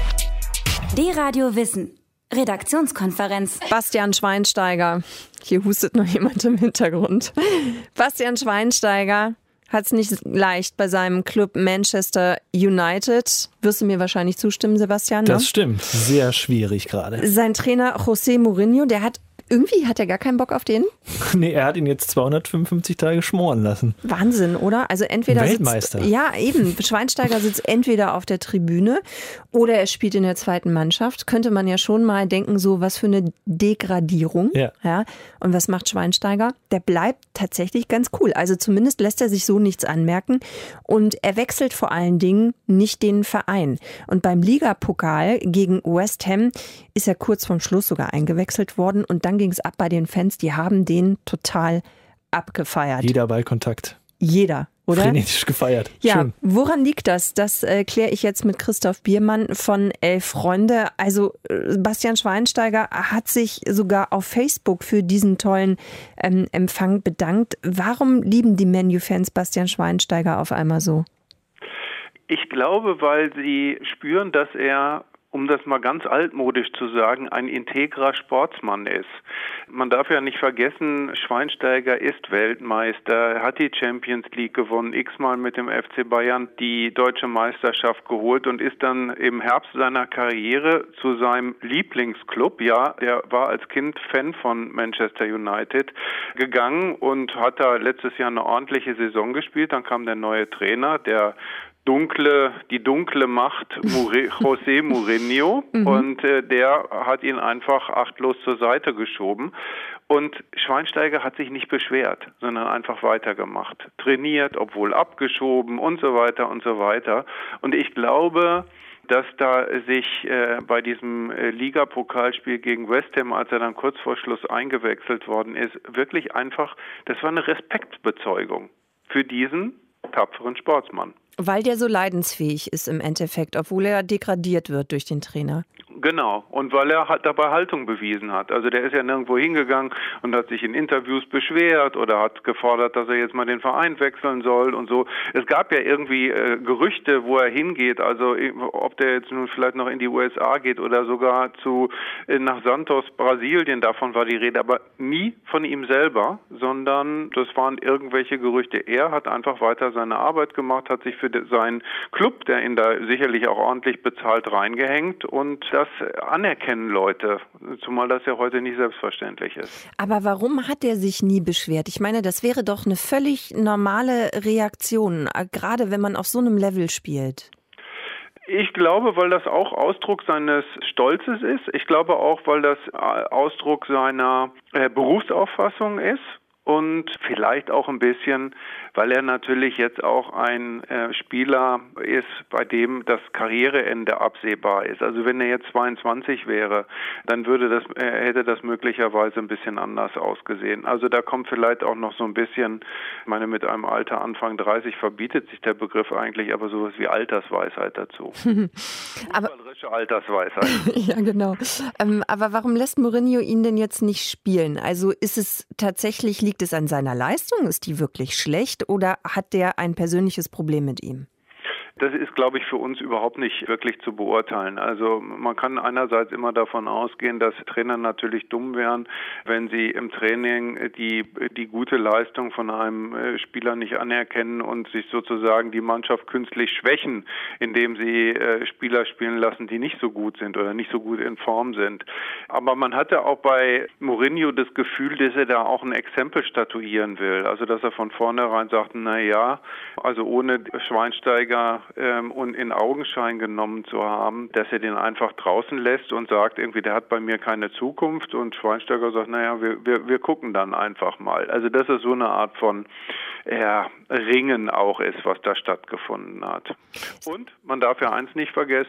D-Radio Wissen. Redaktionskonferenz. Bastian Schweinsteiger. Hier hustet noch jemand im Hintergrund. Bastian Schweinsteiger hat es nicht leicht bei seinem Club Manchester United. Wirst du mir wahrscheinlich zustimmen, Sebastian? Das ne? stimmt. Sehr schwierig gerade. Sein Trainer José Mourinho, der hat irgendwie hat er gar keinen Bock auf den. Nee, er hat ihn jetzt zweihundertfünfundfünfzig Tage schmoren lassen. Wahnsinn, oder? Also entweder Weltmeister. Sitzt, ja, eben. Schweinsteiger sitzt entweder auf der Tribüne oder er spielt in der zweiten Mannschaft. Könnte man ja schon mal denken, so was für eine Degradierung. Ja. Ja. Und was macht Schweinsteiger? Der bleibt tatsächlich ganz cool. Also zumindest lässt er sich so nichts anmerken. Und er wechselt vor allen Dingen nicht den Verein. Und beim Ligapokal gegen West Ham ist er kurz vorm Schluss sogar eingewechselt worden. Und dann ging es ab bei den Fans. Die haben den total abgefeiert. Jeder Ballkontakt. Jeder, oder? Frenetisch gefeiert. Ja, Schön. Woran liegt das? Das äh, kläre ich jetzt mit Christoph Biermann von Elf Freunde. Also äh, Bastian Schweinsteiger hat sich sogar auf Facebook für diesen tollen ähm, Empfang bedankt. Warum lieben die Man U-Fans Bastian Schweinsteiger auf einmal so? Ich glaube, weil sie spüren, dass er, um das mal ganz altmodisch zu sagen, ein integrer Sportsmann ist. Man darf ja nicht vergessen, Schweinsteiger ist Weltmeister, hat die Champions League gewonnen, x-mal mit dem F C Bayern die deutsche Meisterschaft geholt und ist dann im Herbst seiner Karriere zu seinem Lieblingsclub, ja, der war als Kind Fan von Manchester United, gegangen und hat da letztes Jahr eine ordentliche Saison gespielt. Dann kam der neue Trainer, der dunkle, die dunkle Macht Muri, José Mourinho mhm. und äh, der hat ihn einfach achtlos zur Seite geschoben und Schweinsteiger hat sich nicht beschwert, sondern einfach weitergemacht, trainiert, obwohl abgeschoben und so weiter und so weiter und ich glaube, dass da sich äh, bei diesem äh, Ligapokalspiel gegen West Ham, als er dann kurz vor Schluss eingewechselt worden ist, wirklich einfach, das war eine Respektbezeugung für diesen tapferen Sportsmann. Weil der so leidensfähig ist im Endeffekt, obwohl er degradiert wird durch den Trainer. Genau, und weil er halt dabei Haltung bewiesen hat. Also der ist ja nirgendwo hingegangen und hat sich in Interviews beschwert oder hat gefordert, dass er jetzt mal den Verein wechseln soll und so. Es gab ja irgendwie äh, Gerüchte, wo er hingeht, also ob der jetzt nun vielleicht noch in die U S A geht oder sogar zu äh, nach Santos, Brasilien, davon war die Rede, aber nie von ihm selber, sondern das waren irgendwelche Gerüchte. Er hat einfach weiter seine Arbeit gemacht, hat sich für seinen Club, der ihn da sicherlich auch ordentlich bezahlt, reingehängt und das anerkennen Leute, zumal das ja heute nicht selbstverständlich ist. Aber warum hat er sich nie beschwert? Ich meine, das wäre doch eine völlig normale Reaktion, gerade wenn man auf so einem Level spielt. Ich glaube, weil das auch Ausdruck seines Stolzes ist. Ich glaube auch, weil das Ausdruck seiner äh, Berufsauffassung ist. Und vielleicht auch ein bisschen, weil er natürlich jetzt auch ein äh, Spieler ist, bei dem das Karriereende absehbar ist. Also wenn er jetzt zweiundzwanzig wäre, dann würde das, äh, hätte das möglicherweise ein bisschen anders ausgesehen. Also da kommt vielleicht auch noch so ein bisschen, ich meine, mit einem Alter Anfang dreißig verbietet sich der Begriff eigentlich, aber sowas wie Altersweisheit dazu. aber Fußballerische Altersweisheit. Ja, genau. Ähm, aber warum lässt Mourinho ihn denn jetzt nicht spielen? Also ist es tatsächlich, liegt es an seiner Leistung? Ist die wirklich schlecht oder hat der ein persönliches Problem mit ihm? Das ist, glaube ich, für uns überhaupt nicht wirklich zu beurteilen. Also man kann einerseits immer davon ausgehen, dass Trainer natürlich dumm wären, wenn sie im Training die, die gute Leistung von einem Spieler nicht anerkennen und sich sozusagen die Mannschaft künstlich schwächen, indem sie äh, Spieler spielen lassen, die nicht so gut sind oder nicht so gut in Form sind. Aber man hatte auch bei Mourinho das Gefühl, dass er da auch ein Exempel statuieren will. Also dass er von vornherein sagt, na ja, also ohne Schweinsteiger Ähm, und in Augenschein genommen zu haben, dass er den einfach draußen lässt und sagt, irgendwie, der hat bei mir keine Zukunft und Schweinsteiger sagt, naja, wir, wir, wir gucken dann einfach mal. Also dass es so eine Art von ja, Ringen auch ist, was da stattgefunden hat. Und man darf ja eins nicht vergessen,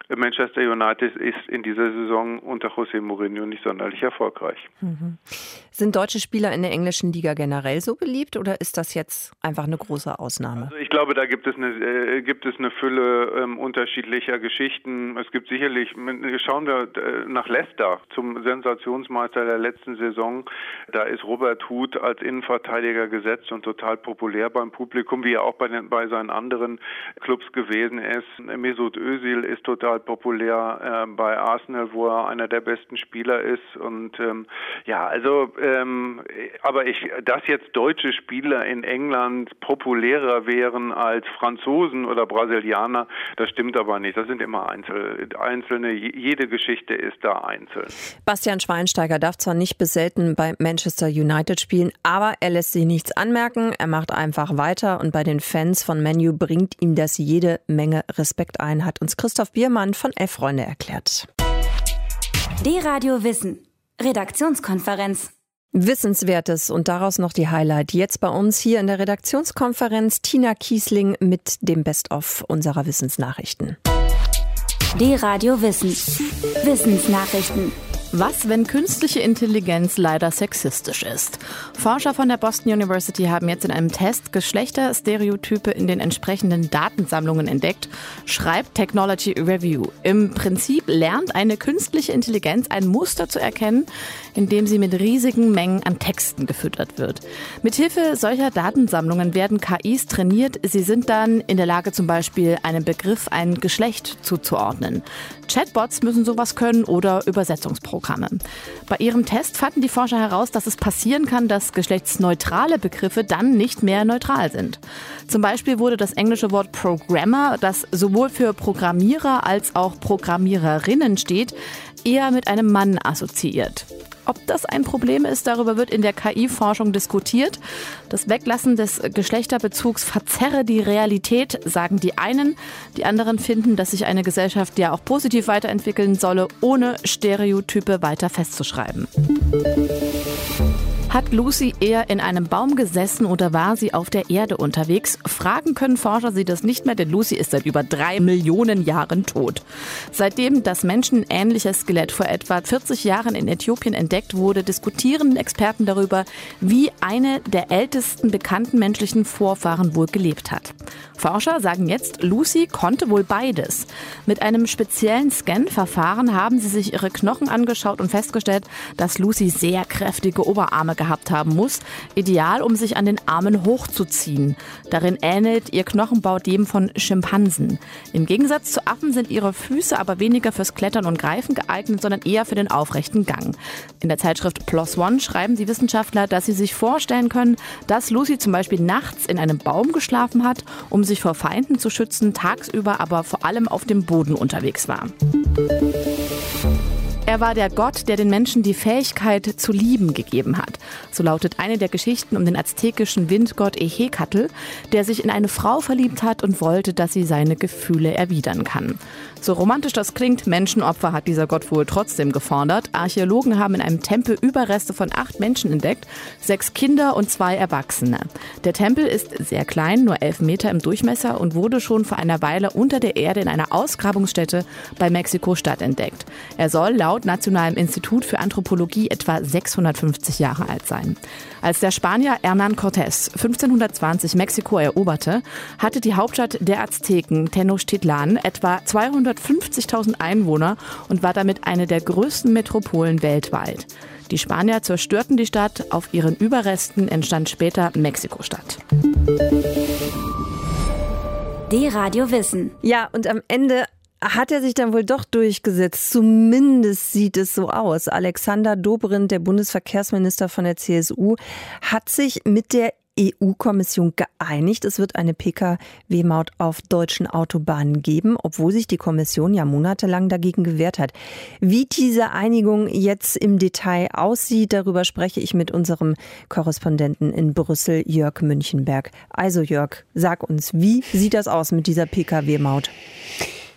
Manchester United ist in dieser Saison unter José Mourinho nicht sonderlich erfolgreich. Mhm. Sind deutsche Spieler in der englischen Liga generell so beliebt oder ist das jetzt einfach eine große Ausnahme? Also ich glaube, da gibt es eine, äh, gibt es eine Fülle ähm, unterschiedlicher Geschichten. Es gibt sicherlich, schauen wir äh, nach Leicester, zum Sensationsmeister der letzten Saison. Da ist Robert Huth als Innenverteidiger gesetzt und total populär beim Publikum, wie er auch bei, den, bei seinen anderen Clubs gewesen ist. Mesut Özil ist total populär äh, bei Arsenal, wo er einer der besten Spieler ist. Und ähm, ja, also, ähm, aber ich, dass jetzt deutsche Spieler in England populärer wären als Franzosen oder Brasilianer, das stimmt aber nicht. Das sind immer Einzel, einzelne, jede Geschichte ist da einzeln. Bastian Schweinsteiger darf zwar nicht bis selten bei Manchester United spielen, aber er lässt sich nichts anmerken. Er macht einfach weiter und bei den Fans von Man U bringt ihm das jede Menge Respekt ein, hat uns Christoph Biermann von Elf Freunde erklärt. D-Radio Wissen. Redaktionskonferenz. Wissenswertes und daraus noch die Highlight. Jetzt bei uns hier in der Redaktionskonferenz Tina Kiesling mit dem Best-of unserer Wissensnachrichten. D-Radio Wissen. Wissensnachrichten. Was, wenn künstliche Intelligenz leider sexistisch ist? Forscher von der Boston University haben jetzt in einem Test Geschlechterstereotype in den entsprechenden Datensammlungen entdeckt, schreibt Technology Review. Im Prinzip lernt eine künstliche Intelligenz ein Muster zu erkennen, indem sie mit riesigen Mengen an Texten gefüttert wird. Mithilfe solcher Datensammlungen werden K Is trainiert. Sie sind dann in der Lage, zum Beispiel einem Begriff ein Geschlecht zuzuordnen. Chatbots müssen sowas können oder Übersetzungsprogramme. Bei ihrem Test fanden die Forscher heraus, dass es passieren kann, dass geschlechtsneutrale Begriffe dann nicht mehr neutral sind. Zum Beispiel wurde das englische Wort Programmer, das sowohl für Programmierer als auch Programmiererinnen steht, eher mit einem Mann assoziiert. Ob das ein Problem ist, darüber wird in der K I-Forschung diskutiert. Das Weglassen des Geschlechterbezugs verzerre die Realität, sagen die einen. Die anderen finden, dass sich eine Gesellschaft ja auch positiv weiterentwickeln solle, ohne Stereotype weiter festzuschreiben. Hat Lucy eher in einem Baum gesessen oder war sie auf der Erde unterwegs? Fragen können Forscher sie das nicht mehr, denn Lucy ist seit über drei Millionen Jahren tot. Seitdem das menschenähnliche Skelett vor etwa vierzig Jahren in Äthiopien entdeckt wurde, diskutieren Experten darüber, wie eine der ältesten bekannten menschlichen Vorfahren wohl gelebt hat. Forscher sagen jetzt, Lucy konnte wohl beides. Mit einem speziellen Scan-Verfahren haben sie sich ihre Knochen angeschaut und festgestellt, dass Lucy sehr kräftige Oberarme gehabt haben muss, ideal, um sich an den Armen hochzuziehen. Darin ähnelt ihr Knochenbau dem von Schimpansen. Im Gegensatz zu Affen sind ihre Füße aber weniger fürs Klettern und Greifen geeignet, sondern eher für den aufrechten Gang. In der Zeitschrift PLOS ONE schreiben die Wissenschaftler, dass sie sich vorstellen können, dass Lucy zum Beispiel nachts in einem Baum geschlafen hat, um sich vor Feinden zu schützen, tagsüber aber vor allem auf dem Boden unterwegs war. Er war der Gott, der den Menschen die Fähigkeit zu lieben gegeben hat. So lautet eine der Geschichten um den aztekischen Windgott Ehecatl, der sich in eine Frau verliebt hat und wollte, dass sie seine Gefühle erwidern kann. So romantisch das klingt, Menschenopfer hat dieser Gott wohl trotzdem gefordert. Archäologen haben in einem Tempel Überreste von acht Menschen entdeckt, sechs Kinder und zwei Erwachsene. Der Tempel ist sehr klein, nur elf Meter im Durchmesser und wurde schon vor einer Weile unter der Erde in einer Ausgrabungsstätte bei Mexiko-Stadt entdeckt. Er soll laut Nationalem Institut für Anthropologie etwa sechshundertfünfzig Jahre alt sein. Als der Spanier Hernán Cortés fünfzehnhundertzwanzig Mexiko eroberte, hatte die Hauptstadt der Azteken, Tenochtitlan, etwa zweihundertfünfzigtausend Einwohner und war damit eine der größten Metropolen weltweit. Die Spanier zerstörten die Stadt, auf ihren Überresten entstand später Mexiko-Stadt. D-Radio Wissen. Ja, und am Ende hat er sich dann wohl doch durchgesetzt. Zumindest sieht es so aus. Alexander Dobrindt, der Bundesverkehrsminister von der C S U, hat sich mit der E U-Kommission geeinigt. Es wird eine Pkw Maut auf deutschen Autobahnen geben, obwohl sich die Kommission ja monatelang dagegen gewehrt hat. Wie diese Einigung jetzt im Detail aussieht, darüber spreche ich mit unserem Korrespondenten in Brüssel, Jörg Münchenberg. Also Jörg, sag uns, wie sieht das aus mit dieser Pkw Maut?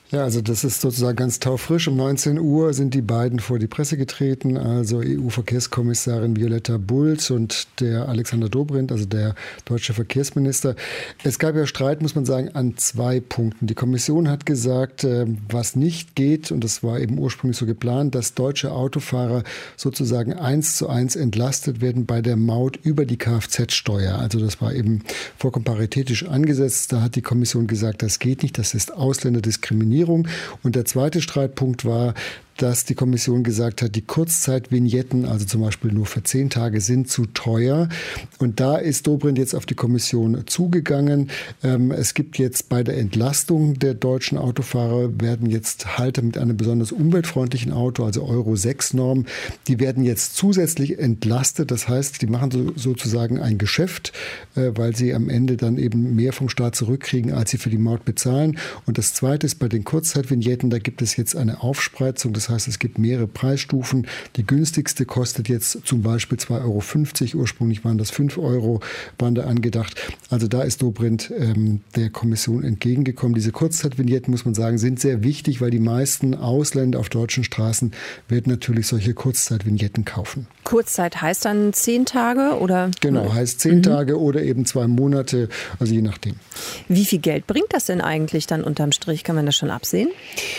Ja, also das ist sozusagen ganz taufrisch. Um neunzehn Uhr sind die beiden vor die Presse getreten, also E U-Verkehrskommissarin Violetta Bulc und der Alexander Dobrindt, also der deutsche Verkehrsminister. Es gab ja Streit, muss man sagen, an zwei Punkten. Die Kommission hat gesagt, was nicht geht, und das war eben ursprünglich so geplant, dass deutsche Autofahrer sozusagen eins zu eins entlastet werden bei der Maut über die Kfz-Steuer. Also das war eben vollkommen paritätisch angesetzt. Da hat die Kommission gesagt, das geht nicht, das ist Ausländerdiskriminierung. Und der zweite Streitpunkt war, dass die Kommission gesagt hat, die Kurzzeitvignetten, also zum Beispiel nur für zehn Tage, sind zu teuer. Und da ist Dobrindt jetzt auf die Kommission zugegangen. Ähm, es gibt jetzt bei der Entlastung der deutschen Autofahrer, werden jetzt Halter mit einem besonders umweltfreundlichen Auto, also Euro sechs Norm, die werden jetzt zusätzlich entlastet. Das heißt, die machen so, sozusagen ein Geschäft, äh, weil sie am Ende dann eben mehr vom Staat zurückkriegen, als sie für die Maut bezahlen. Und das Zweite ist bei den Kurzzeitvignetten, da gibt es jetzt eine Aufspreizung. Das Das heißt, es gibt mehrere Preisstufen. Die günstigste kostet jetzt zum Beispiel zwei Euro fünfzig. Ursprünglich waren das fünf Euro, waren da angedacht. Also da ist Dobrindt ähm, der Kommission entgegengekommen. Diese Kurzzeitvignetten, muss man sagen, sind sehr wichtig, weil die meisten Ausländer auf deutschen Straßen werden natürlich solche Kurzzeitvignetten kaufen. Kurzzeit heißt dann zehn Tage oder? Genau, heißt zehn mhm. Tage oder eben zwei Monate, also je nachdem. Wie viel Geld bringt das denn eigentlich dann unterm Strich? Kann man das schon absehen?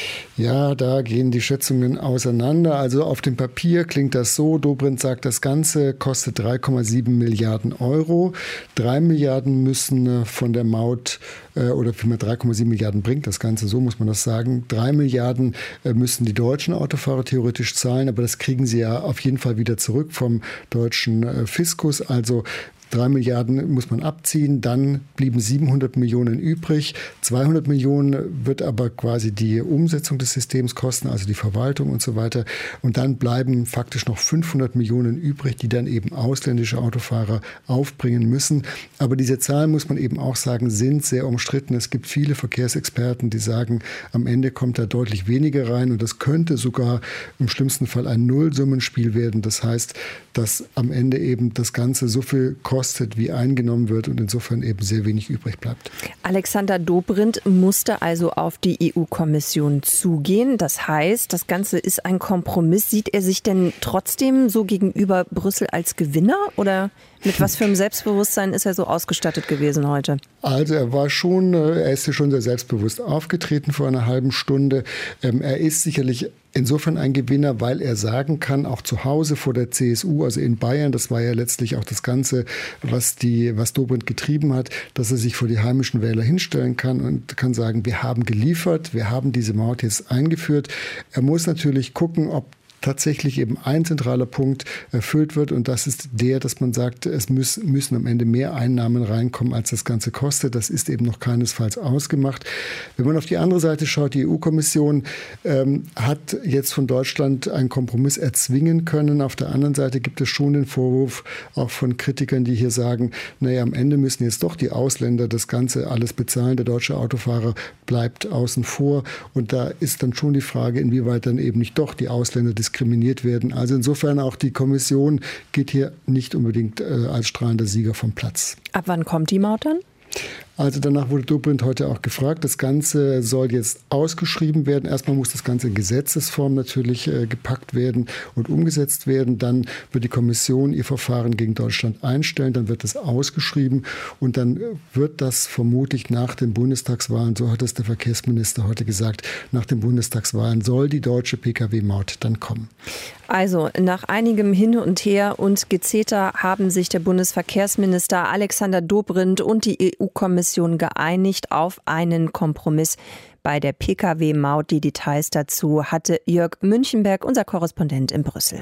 Ja, da gehen die Schätzungen auseinander. Also auf dem Papier klingt das so. Dobrindt sagt, das Ganze kostet drei Komma sieben Milliarden Euro. Drei Milliarden müssen von der Maut, oder vielmehr drei Komma sieben Milliarden bringt das Ganze, so muss man das sagen. Drei Milliarden müssen die deutschen Autofahrer theoretisch zahlen, aber das kriegen sie ja auf jeden Fall wieder zurück vom deutschen Fiskus. Also Drei Milliarden muss man abziehen, dann blieben siebenhundert Millionen übrig. zweihundert Millionen wird aber quasi die Umsetzung des Systems kosten, also die Verwaltung und so weiter. Und dann bleiben faktisch noch fünfhundert Millionen übrig, die dann eben ausländische Autofahrer aufbringen müssen. Aber diese Zahlen, muss man eben auch sagen, sind sehr umstritten. Es gibt viele Verkehrsexperten, die sagen, am Ende kommt da deutlich weniger rein. Und das könnte sogar im schlimmsten Fall ein Nullsummenspiel werden. Das heißt, dass am Ende eben das Ganze so viel kostet, kostet, wie eingenommen wird und insofern eben sehr wenig übrig bleibt. Alexander Dobrindt musste also auf die E U-Kommission zugehen. Das heißt, das Ganze ist ein Kompromiss. Sieht er sich denn trotzdem so gegenüber Brüssel als Gewinner oder mit was für einem Selbstbewusstsein ist er so ausgestattet gewesen heute? Also er war schon, er ist ja schon sehr selbstbewusst aufgetreten vor einer halben Stunde. Er ist sicherlich insofern ein Gewinner, weil er sagen kann, auch zu Hause vor der C S U, also in Bayern, das war ja letztlich auch das Ganze, was die, was Dobrindt getrieben hat, dass er sich vor die heimischen Wähler hinstellen kann und kann sagen, wir haben geliefert, wir haben diese Maut jetzt eingeführt. Er muss natürlich gucken, ob tatsächlich eben ein zentraler Punkt erfüllt wird und das ist der, dass man sagt, es müssen, müssen am Ende mehr Einnahmen reinkommen, als das Ganze kostet. Das ist eben noch keinesfalls ausgemacht. Wenn man auf die andere Seite schaut, die E U-Kommission ähm, hat jetzt von Deutschland einen Kompromiss erzwingen können. Auf der anderen Seite gibt es schon den Vorwurf auch von Kritikern, die hier sagen, naja, am Ende müssen jetzt doch die Ausländer das Ganze alles bezahlen. Der deutsche Autofahrer bleibt außen vor und da ist dann schon die Frage, inwieweit dann eben nicht doch die Ausländer diskriminiert werden. Also insofern auch die Kommission geht hier nicht unbedingt äh, als strahlender Sieger vom Platz. Ab wann kommt die Maut dann? Also danach wurde Dobrindt heute auch gefragt. Das Ganze soll jetzt ausgeschrieben werden. Erstmal muss das Ganze in Gesetzesform natürlich äh, gepackt werden und umgesetzt werden. Dann wird die Kommission ihr Verfahren gegen Deutschland einstellen. Dann wird es ausgeschrieben und dann wird das vermutlich nach den Bundestagswahlen, so hat es der Verkehrsminister heute gesagt, nach den Bundestagswahlen soll die deutsche Pkw-Maut dann kommen. Also nach einigem Hin und Her und Gezeter haben sich der Bundesverkehrsminister Alexander Dobrindt und die E U-Kommission geeinigt auf einen Kompromiss bei der Pkw-Maut. Die Details dazu hatte Jörg Münchenberg, unser Korrespondent in Brüssel.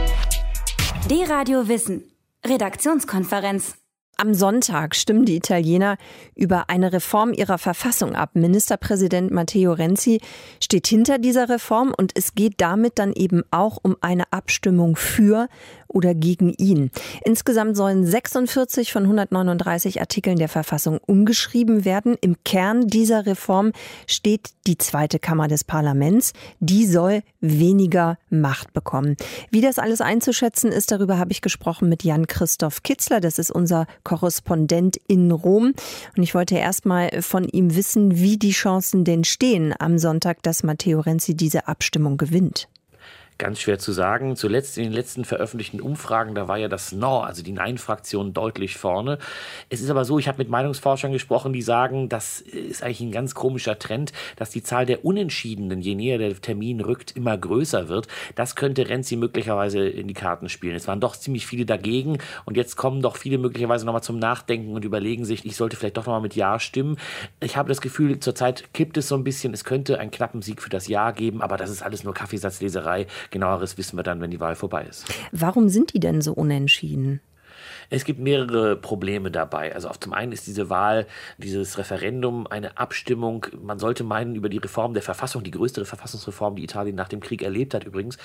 D-Radio Wissen, Redaktionskonferenz. Am Sonntag stimmen die Italiener über eine Reform ihrer Verfassung ab. Ministerpräsident Matteo Renzi steht hinter dieser Reform und es geht damit dann eben auch um eine Abstimmung für oder gegen ihn. Insgesamt sollen sechsundvierzig von hundertneununddreißig Artikeln der Verfassung umgeschrieben werden. Im Kern dieser Reform steht die zweite Kammer des Parlaments. Die soll weniger Macht bekommen. Wie das alles einzuschätzen ist, darüber habe ich gesprochen mit Jan-Christoph Kitzler. Das ist unser Korrespondent in Rom. Und ich wollte erst mal von ihm wissen, wie die Chancen denn stehen am Sonntag, dass Matteo Renzi diese Abstimmung gewinnt. Ganz schwer zu sagen. Zuletzt in den letzten veröffentlichten Umfragen, da war ja das No, also die Nein-Fraktion, deutlich vorne. Es ist aber so, ich habe mit Meinungsforschern gesprochen, die sagen, das ist eigentlich ein ganz komischer Trend, dass die Zahl der Unentschiedenen, je näher der Termin rückt, immer größer wird. Das könnte Renzi möglicherweise in die Karten spielen. Es waren doch ziemlich viele dagegen und jetzt kommen doch viele möglicherweise nochmal zum Nachdenken und überlegen sich, ich sollte vielleicht doch nochmal mit Ja stimmen. Ich habe das Gefühl, zurzeit kippt es so ein bisschen. Es könnte einen knappen Sieg für das Ja geben, aber das ist alles nur Kaffeesatzleserei. Genaueres wissen wir dann, wenn die Wahl vorbei ist. Warum sind die denn so unentschieden? Es gibt mehrere Probleme dabei. Also auf zum einen ist diese Wahl, dieses Referendum eine Abstimmung, man sollte meinen, über die Reform der Verfassung, die größte Verfassungsreform, die Italien nach dem Krieg erlebt hat übrigens.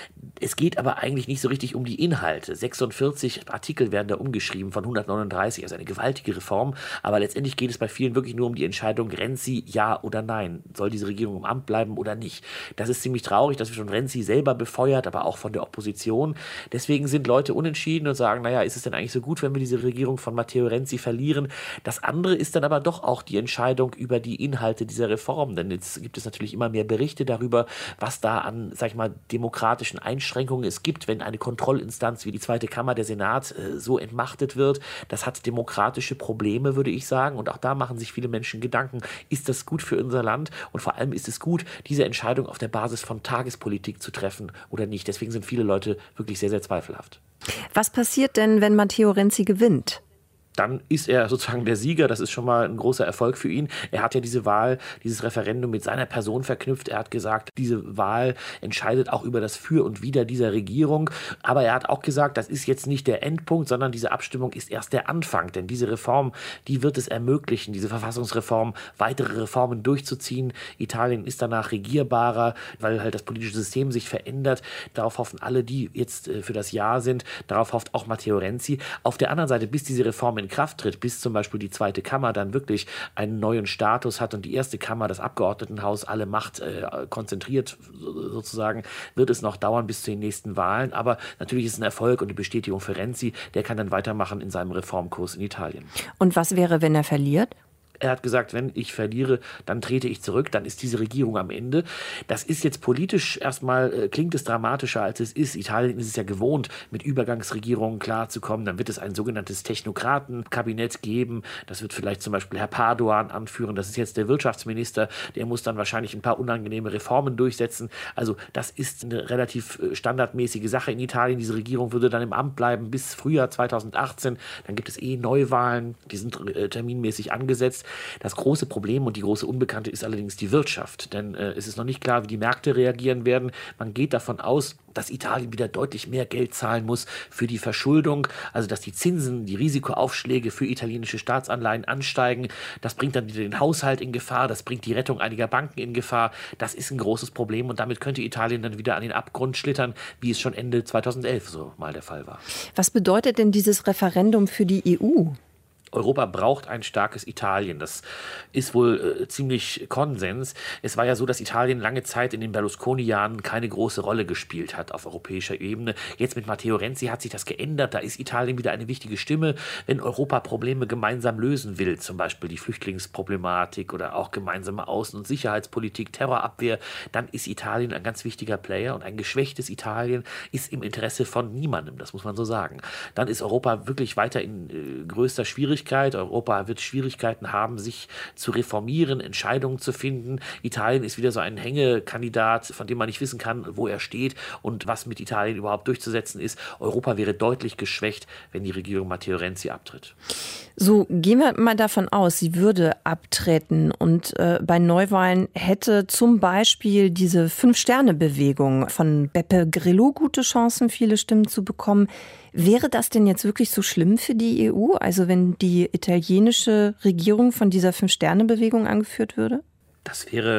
Es geht aber eigentlich nicht so richtig um die Inhalte. sechsundvierzig Artikel werden da umgeschrieben von hundertneununddreißig, also eine gewaltige Reform. Aber letztendlich geht es bei vielen wirklich nur um die Entscheidung, Renzi ja oder nein. Soll diese Regierung im Amt bleiben oder nicht? Das ist ziemlich traurig, dass wir schon Renzi selber befeuert, aber auch von der Opposition. Deswegen sind Leute unentschieden und sagen, naja, ist es denn eigentlich so gut, wenn wir diese Regierung von Matteo Renzi verlieren? Das andere ist dann aber doch auch die Entscheidung über die Inhalte dieser Reform. Denn jetzt gibt es natürlich immer mehr Berichte darüber, was da an, sag ich mal, demokratischen Einschränkungen es gibt, wenn eine Kontrollinstanz wie die zweite Kammer, der Senat, so entmachtet wird. Das hat demokratische Probleme, würde ich sagen. Und auch da machen sich viele Menschen Gedanken, ist das gut für unser Land? Und vor allem ist es gut, diese Entscheidung auf der Basis von Tagespolitik zu treffen oder nicht. Deswegen sind viele Leute wirklich sehr, sehr zweifelhaft. Was passiert denn, wenn Matteo Renzi gewinnt? Dann ist er sozusagen der Sieger. Das ist schon mal ein großer Erfolg für ihn. Er hat ja diese Wahl, dieses Referendum mit seiner Person verknüpft. Er hat gesagt, diese Wahl entscheidet auch über das Für und Wider dieser Regierung. Aber er hat auch gesagt, das ist jetzt nicht der Endpunkt, sondern diese Abstimmung ist erst der Anfang. Denn diese Reform, die wird es ermöglichen, diese Verfassungsreform, weitere Reformen durchzuziehen. Italien ist danach regierbarer, weil halt das politische System sich verändert. Darauf hoffen alle, die jetzt für das Ja sind. Darauf hofft auch Matteo Renzi. Auf der anderen Seite, bis diese Reform in Kraft tritt, bis zum Beispiel die zweite Kammer dann wirklich einen neuen Status hat und die erste Kammer, das Abgeordnetenhaus, alle Macht äh, konzentriert sozusagen, wird es noch dauern bis zu den nächsten Wahlen. Aber natürlich ist es ein Erfolg und eine Bestätigung für Renzi. Der kann dann weitermachen in seinem Reformkurs in Italien. Und was wäre, wenn er verliert? Er hat gesagt, wenn ich verliere, dann trete ich zurück, dann ist diese Regierung am Ende. Das ist jetzt politisch erstmal, äh, klingt es dramatischer, als es ist. Italien ist es ja gewohnt, mit Übergangsregierungen klarzukommen. Dann wird es ein sogenanntes Technokratenkabinett geben. Das wird vielleicht zum Beispiel Herr Padoan anführen. Das ist jetzt der Wirtschaftsminister. Der muss dann wahrscheinlich ein paar unangenehme Reformen durchsetzen. Also das ist eine relativ standardmäßige Sache in Italien. Diese Regierung würde dann im Amt bleiben bis Frühjahr zweitausendachtzehn. Dann gibt es eh Neuwahlen. Die sind äh, terminmäßig angesetzt. Das große Problem und die große Unbekannte ist allerdings die Wirtschaft. Denn äh, es ist noch nicht klar, wie die Märkte reagieren werden. Man geht davon aus, dass Italien wieder deutlich mehr Geld zahlen muss für die Verschuldung. Also dass die Zinsen, die Risikoaufschläge für italienische Staatsanleihen ansteigen. Das bringt dann wieder den Haushalt in Gefahr. Das bringt die Rettung einiger Banken in Gefahr. Das ist ein großes Problem. Und damit könnte Italien dann wieder an den Abgrund schlittern, wie es schon Ende zweitausendelf so mal der Fall war. Was bedeutet denn dieses Referendum für die E U? Europa braucht ein starkes Italien. Das ist wohl äh, ziemlich Konsens. Es war ja so, dass Italien lange Zeit in den Berlusconi-Jahren keine große Rolle gespielt hat auf europäischer Ebene. Jetzt mit Matteo Renzi hat sich das geändert. Da ist Italien wieder eine wichtige Stimme, wenn Europa Probleme gemeinsam lösen will. Zum Beispiel die Flüchtlingsproblematik oder auch gemeinsame Außen- und Sicherheitspolitik, Terrorabwehr. Dann ist Italien ein ganz wichtiger Player und ein geschwächtes Italien ist im Interesse von niemandem. Das muss man so sagen. Dann ist Europa wirklich weiter in äh, größter Schwierigkeit. Europa wird Schwierigkeiten haben, sich zu reformieren, Entscheidungen zu finden. Italien ist wieder so ein Hängekandidat, von dem man nicht wissen kann, wo er steht und was mit Italien überhaupt durchzusetzen ist. Europa wäre deutlich geschwächt, wenn die Regierung Matteo Renzi abtritt. So, gehen wir mal davon aus, sie würde abtreten und äh, bei Neuwahlen hätte zum Beispiel diese Fünf-Sterne-Bewegung von Beppe Grillo gute Chancen, viele Stimmen zu bekommen. Wäre das denn jetzt wirklich so schlimm für die E U? Also wenn die italienische Regierung von dieser Fünf-Sterne-Bewegung angeführt würde? Das wäre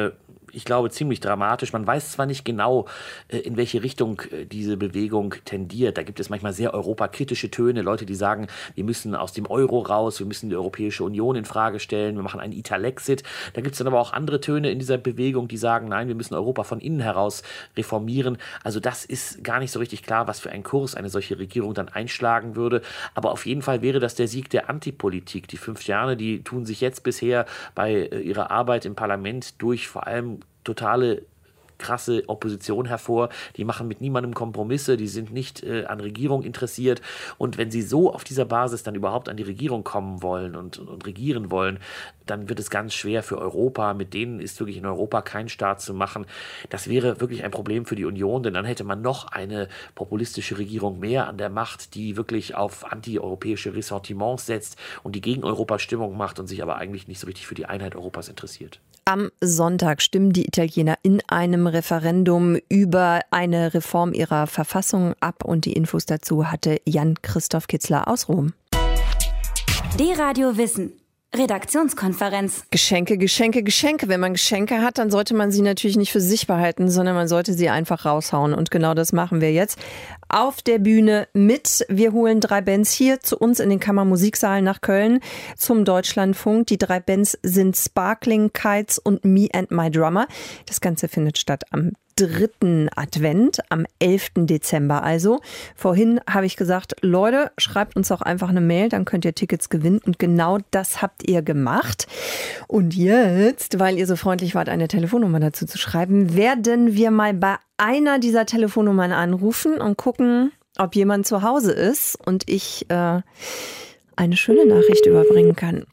ich glaube, ziemlich dramatisch. Man weiß zwar nicht genau, in welche Richtung diese Bewegung tendiert. Da gibt es manchmal sehr europakritische Töne. Leute, die sagen, wir müssen aus dem Euro raus, wir müssen die Europäische Union in Frage stellen, wir machen einen Italexit. Da gibt es dann aber auch andere Töne in dieser Bewegung, die sagen, nein, wir müssen Europa von innen heraus reformieren. Also das ist gar nicht so richtig klar, was für einen Kurs eine solche Regierung dann einschlagen würde. Aber auf jeden Fall wäre das der Sieg der Antipolitik. Die fünf Sterne, die tun sich jetzt bisher bei ihrer Arbeit im Parlament durch vor allem totale krasse Opposition hervor, die machen mit niemandem Kompromisse, die sind nicht äh, an Regierung interessiert und wenn sie so auf dieser Basis dann überhaupt an die Regierung kommen wollen und, und, und regieren wollen, dann wird es ganz schwer für Europa, mit denen ist wirklich in Europa kein Staat zu machen. Das wäre wirklich ein Problem für die Union, denn dann hätte man noch eine populistische Regierung mehr an der Macht, die wirklich auf antieuropäische Ressentiments setzt und die gegen Europa Stimmung macht und sich aber eigentlich nicht so richtig für die Einheit Europas interessiert. Am Sonntag stimmen die Italiener in einem Referendum über eine Reform ihrer Verfassung ab und die Infos dazu hatte Jan-Christoph Kitzler aus Rom. D-Radio Wissen. Redaktionskonferenz. Geschenke, Geschenke, Geschenke. Wenn man Geschenke hat, dann sollte man sie natürlich nicht für sich behalten, sondern man sollte sie einfach raushauen. Und genau das machen wir jetzt auf der Bühne mit. Wir holen drei Bands hier zu uns in den Kammermusiksaal nach Köln zum Deutschlandfunk. Die drei Bands sind Sparkling Kites und Me and My Drummer. Das Ganze findet statt am dritten Advent, am elften Dezember also. Vorhin habe ich gesagt, Leute, schreibt uns doch einfach eine Mail, dann könnt ihr Tickets gewinnen. Und genau das habt ihr gemacht. Und jetzt, weil ihr so freundlich wart, eine Telefonnummer dazu zu schreiben, werden wir mal bei einer dieser Telefonnummern anrufen und gucken, ob jemand zu Hause ist und ich äh, eine schöne Nachricht überbringen kann.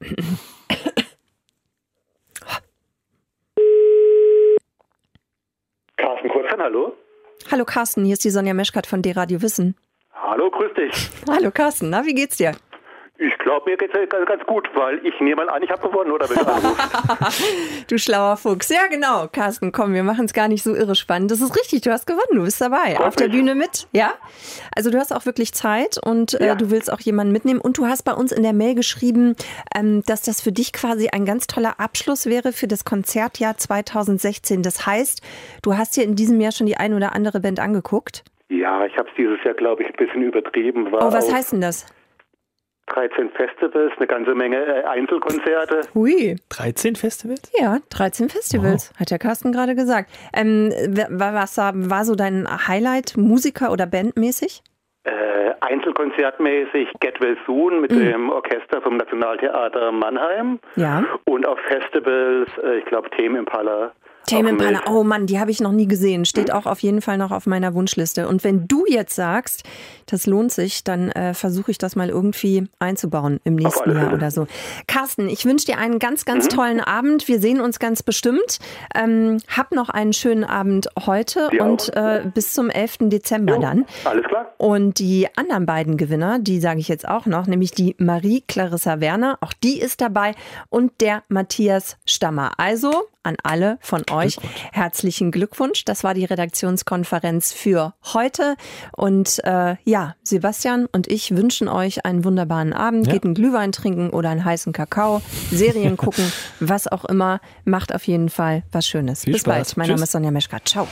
Carsten Kurzan, hallo. Hallo Carsten, hier ist die Sonja Meschkat von D-Radio Wissen. Hallo, grüß dich. Hallo Carsten, na, wie geht's dir? Ich glaube, mir geht's ganz, ganz gut, weil ich nehme mal an, ich habe gewonnen, oder? Wenn du anrufst. Du schlauer Fuchs. Ja, genau, Carsten, komm, wir machen es gar nicht so irre spannend. Das ist richtig, du hast gewonnen, du bist dabei. Auf der Bühne mit, ja? Also du hast auch wirklich Zeit und äh, ja. du willst auch jemanden mitnehmen. Und du hast bei uns in der Mail geschrieben, ähm, dass das für dich quasi ein ganz toller Abschluss wäre für das Konzertjahr zweitausendsechzehn. Das heißt, du hast dir in diesem Jahr schon die ein oder andere Band angeguckt? Ja, ich habe es dieses Jahr, glaube ich, ein bisschen übertrieben. War oh, was heißt denn das? dreizehn Festivals, eine ganze Menge Einzelkonzerte. Hui. dreizehn Festivals? Ja, dreizehn Festivals, wow. Hat der Carsten gerade gesagt. Ähm, was war so dein Highlight, Musiker- oder Bandmäßig? Äh, Einzelkonzertmäßig Get Well Soon mit mhm. dem Orchester vom Nationaltheater Mannheim. Ja. Und auf Festivals, äh, ich glaube, Tame Impala. Tame Impala, oh Mann, die habe ich noch nie gesehen. Steht auch auf jeden Fall noch auf meiner Wunschliste. Und wenn du jetzt sagst, das lohnt sich, dann äh, versuche ich das mal irgendwie einzubauen im nächsten Jahr oder so. Carsten, ich wünsche dir einen ganz, ganz mhm. tollen Abend. Wir sehen uns ganz bestimmt. Ähm, hab noch einen schönen Abend heute die und äh, bis zum elften Dezember jo, dann. Alles klar. Und die anderen beiden Gewinner, die sage ich jetzt auch noch, nämlich die Marie Clarissa Werner, auch die ist dabei, und der Matthias Stammer. Also an alle von euch herzlichen Glückwunsch. Das war die Redaktionskonferenz für heute. Und äh, ja, Sebastian und ich wünschen euch einen wunderbaren Abend. Ja. Geht einen Glühwein trinken oder einen heißen Kakao, Serien gucken, was auch immer. Macht auf jeden Fall was Schönes. Viel Bis Spaß. bald. Mein Tschüss. Name ist Sonja Meschkat. Ciao.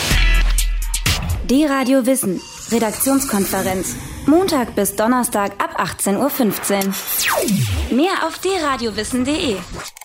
D-Radio Wissen. Redaktionskonferenz. Montag bis Donnerstag ab achtzehn Uhr fünfzehn. Mehr auf d radio wissen punkt de.